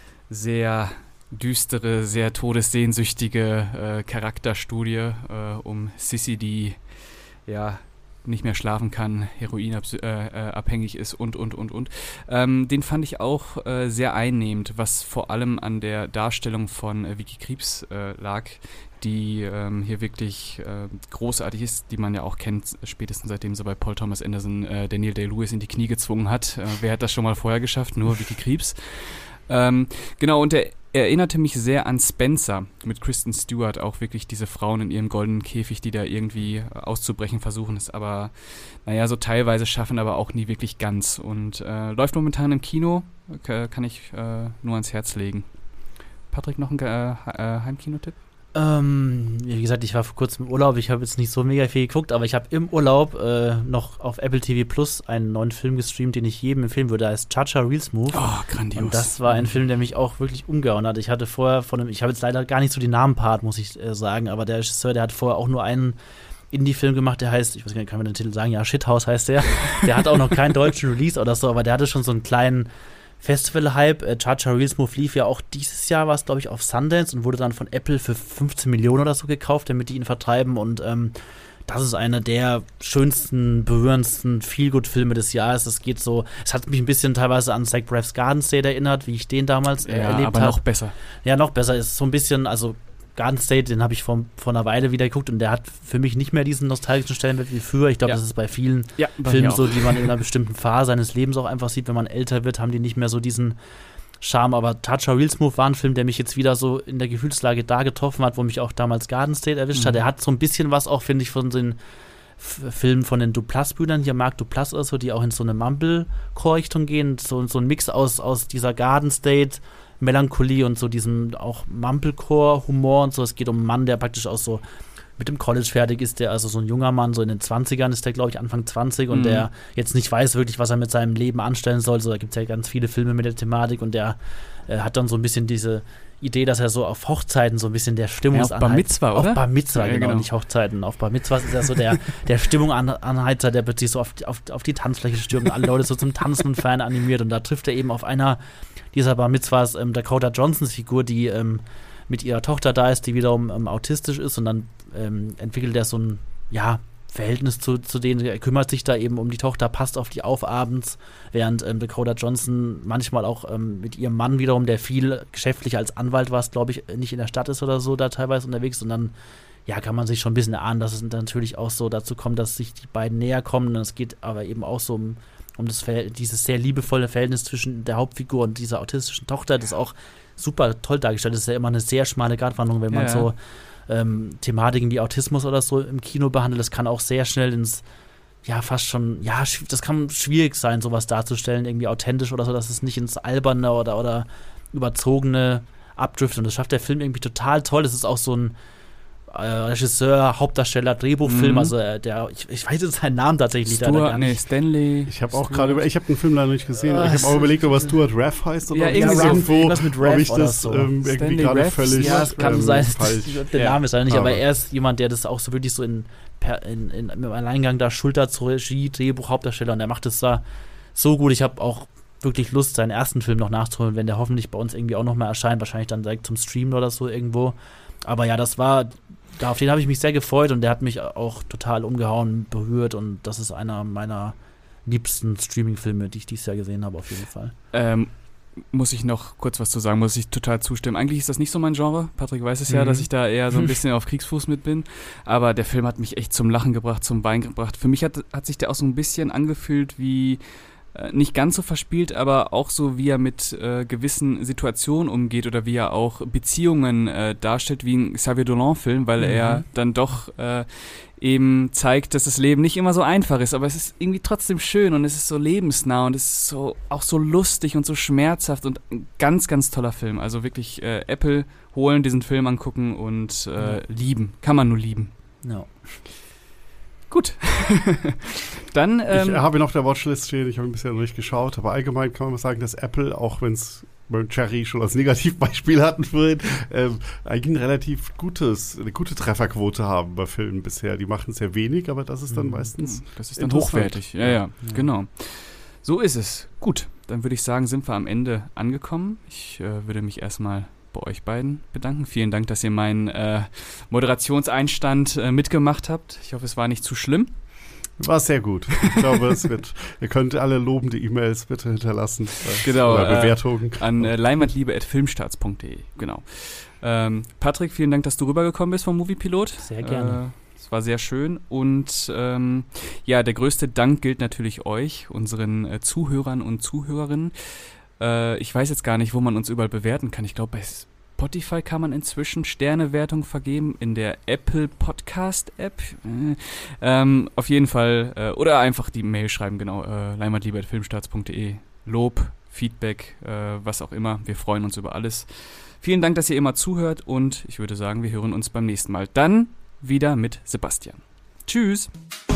sehr düstere, sehr todessehnsüchtige äh, Charakterstudie äh, um Sissi, die ja nicht mehr schlafen kann, heroinabhängig äh, ist und, und, und, und. Ähm, den fand ich auch äh, sehr einnehmend, was vor allem an der Darstellung von äh, Vicky Krieps äh, lag, die ähm, hier wirklich äh, großartig ist, die man ja auch kennt, spätestens seitdem sie bei Paul Thomas Anderson äh, Daniel Day-Lewis in die Knie gezwungen hat. Äh, wer hat das schon mal vorher geschafft? Nur Vicky Krieps. Ähm, genau, und der erinnerte mich sehr an Spencer mit Kristen Stewart, auch wirklich diese Frauen in ihrem goldenen Käfig, die da irgendwie auszubrechen versuchen, es aber, naja, so teilweise schaffen, aber auch nie wirklich ganz. Und äh, läuft momentan im Kino, k- kann ich äh, nur ans Herz legen. Patrick, noch ein äh, Heimkinotipp? Ähm, wie gesagt, ich war vor kurzem im Urlaub, ich habe jetzt nicht so mega viel geguckt, aber ich habe im Urlaub äh, noch auf Apple T V Plus einen neuen Film gestreamt, den ich jedem empfehlen würde, der heißt Cha-Cha Real Smooth. Oh, grandios. Und das war ein Film, der mich auch wirklich umgehauen hat. Ich hatte vorher von einem, ich habe jetzt leider gar nicht so die Namen parat, muss ich äh, sagen, aber der Regisseur, der hat vorher auch nur einen Indie-Film gemacht, der heißt, ich weiß gar nicht, kann man den Titel sagen, ja, Shithouse heißt der. Der hat auch noch keinen deutschen Release oder so, aber der hatte schon so einen kleinen Festival-Hype. Äh, Cha-Cha Real Smooth lief ja auch dieses Jahr, war es, glaube ich, auf Sundance und wurde dann von Apple für fünfzehn Millionen oder so gekauft, damit die ihn vertreiben. Und ähm, das ist einer der schönsten, berührendsten Feel-Good-Filme des Jahres. Es geht so, es hat mich ein bisschen teilweise an Zach Braff's Garden State erinnert, wie ich den damals äh, ja, erlebt habe. aber noch besser. Ja, noch besser. Ist so ein bisschen, also Garden State, den habe ich vor, vor einer Weile wieder geguckt und der hat für mich nicht mehr diesen nostalgischen Stellenwert wie früher. Ich glaube, ja. das ist bei vielen ja, bei Filmen so, die man in einer bestimmten Phase seines Lebens auch einfach sieht. Wenn man älter wird, haben die nicht mehr so diesen Charme. Aber Cha-Cha Real Smooth war ein Film, der mich jetzt wieder so in der Gefühlslage da getroffen hat, wo mich auch damals Garden State erwischt mhm. hat. Er hat so ein bisschen was auch, finde ich, von den F- Filmen von den Duplass-Brüdern, hier Mark Duplass oder so, die auch in so eine Mumblecore-Richtung gehen. So, so ein Mix aus, aus dieser Garden State Melancholie und so diesen auch Mumblecore-Humor und so. Es geht um einen Mann, der praktisch aus so mit dem College fertig ist, der also so ein junger Mann, so in den zwanzigern ist der, glaube ich, Anfang zwanzig und mhm. der jetzt nicht weiß wirklich, was er mit seinem Leben anstellen soll. So, da gibt es ja ganz viele Filme mit der Thematik und der äh, hat dann so ein bisschen diese Idee, dass er so auf Hochzeiten so ein bisschen der Stimmungsanheizer... Ja, auf Bar Mitzwa, oder? Auf Bar Mitzwa, ja, genau, genau, nicht Hochzeiten. Auf Bar Mitzwa ist er so der, der Stimmungsanheizer, der plötzlich so auf, auf, auf die Tanzfläche stürmt und alle Leute so zum Tanzen und Feiern animiert. Und da trifft er eben auf einer dieser Bar Mitzwas ähm, Dakota Johnsons Figur, die ähm, mit ihrer Tochter da ist, die wiederum ähm, autistisch ist. Und dann ähm, entwickelt er so ein, ja, Verhältnis zu, zu denen, er kümmert sich da eben um die Tochter, passt auf die auf abends, während ähm, Dakota Johnson manchmal auch ähm, mit ihrem Mann wiederum, der viel geschäftlich als Anwalt war, glaube ich, nicht in der Stadt ist oder so, da teilweise unterwegs und dann, ja, kann man sich schon ein bisschen erahnen, dass es natürlich auch so dazu kommt, dass sich die beiden näher kommen und es geht aber eben auch so um, um das Verhält- dieses sehr liebevolle Verhältnis zwischen der Hauptfigur und dieser autistischen Tochter, das ist auch super toll dargestellt, das ist ja immer eine sehr schmale Gratwanderung, wenn man ja. so Ähm, Thematiken wie Autismus oder so im Kino behandelt, das kann auch sehr schnell ins, ja, fast schon, ja, das kann schwierig sein, sowas darzustellen, irgendwie authentisch oder so, dass es nicht ins Alberne oder, oder Überzogene abdriftet und das schafft der Film irgendwie total toll, es ist auch so ein äh, Regisseur, Hauptdarsteller, Drehbuchfilm, mhm. also äh, der, ich, ich weiß jetzt seinen Namen tatsächlich Stuart, da gar nicht. Nee, Stanley. Ich habe auch gerade, ich habe den Film leider nicht gesehen, uh, ich habe auch überlegt, ob er Stuart Raff heißt oder ja, irgendwie ja, irgendwo, irgendwas mit Raff ob ich oder das so. ähm, irgendwie gerade völlig ja, es kann ähm, sein, falsch. Der Name ist leider nicht, aber, aber er ist jemand, der das auch so wirklich so in, per, in, in, im Alleingang da schultert, zur Regie, Drehbuch, Hauptdarsteller und er macht es da so gut. Ich habe auch wirklich Lust, seinen ersten Film noch nachzuholen, wenn der hoffentlich bei uns irgendwie auch noch mal erscheint, wahrscheinlich dann direkt zum Streamen oder so irgendwo. Aber ja, das war, da auf den habe ich mich sehr gefreut und der hat mich auch total umgehauen, berührt und das ist einer meiner liebsten Streaming-Filme, die ich dieses Jahr gesehen habe, auf jeden Fall. Ähm, muss ich noch kurz was zu sagen, muss ich total zustimmen. Eigentlich ist das nicht so mein Genre. Patrick weiß es ja, mhm. dass ich da eher so ein bisschen auf Kriegsfuß mit bin. Aber der Film hat mich echt zum Lachen gebracht, zum Weinen gebracht. Für mich hat, hat sich der auch so ein bisschen angefühlt wie nicht ganz so verspielt, aber auch so, wie er mit äh, gewissen Situationen umgeht oder wie er auch Beziehungen äh, darstellt, wie ein Xavier Dolan-Film, weil mhm. er dann doch äh, eben zeigt, dass das Leben nicht immer so einfach ist, aber es ist irgendwie trotzdem schön und es ist so lebensnah und es ist so auch so lustig und so schmerzhaft und ein ganz, ganz toller Film. Also wirklich äh, Apple holen, diesen Film angucken und äh, mhm. lieben. Kann man nur lieben. No. Gut. Dann, ähm, ich habe noch der Watchlist stehen, ich habe ein bisschen durchgeschaut, aber allgemein kann man sagen, dass Apple, auch wenn es beim Cherry schon als Negativbeispiel hatten vorhin, ähm, eigentlich ein relativ gutes, eine gute Trefferquote haben bei Filmen bisher. Die machen sehr wenig, aber das ist dann meistens Das ist dann hochwertig, ja, ja, ja, genau. So ist es. Gut, dann würde ich sagen, sind wir am Ende angekommen. Ich äh, würde mich erstmal bei euch beiden bedanken. Vielen Dank, dass ihr meinen äh, Moderationseinstand äh, mitgemacht habt. Ich hoffe, es war nicht zu schlimm. War sehr gut. Ich glaube, es wird, ihr könnt alle lobende E-Mails bitte hinterlassen. Genau. Oder Bewertungen. Äh, an äh, leinwandliebe at filmstarts punkt de. Genau. Ähm, Patrick, vielen Dank, dass du rübergekommen bist vom Moviepilot. Sehr gerne. Es äh, war sehr schön. Und ähm, ja, der größte Dank gilt natürlich euch, unseren äh, Zuhörern und Zuhörerinnen. Äh, ich weiß jetzt gar nicht, wo man uns überall bewerten kann. Ich glaube, bei Spotify kann man inzwischen Sternewertung vergeben, in der Apple Podcast App. Äh, ähm, auf jeden Fall, äh, oder einfach die Mail schreiben, genau, äh, leinwandliebe at filmstarts punkt de. Lob, Feedback, äh, was auch immer. Wir freuen uns über alles. Vielen Dank, dass ihr immer zuhört und ich würde sagen, wir hören uns beim nächsten Mal. Dann wieder mit Sebastian. Tschüss!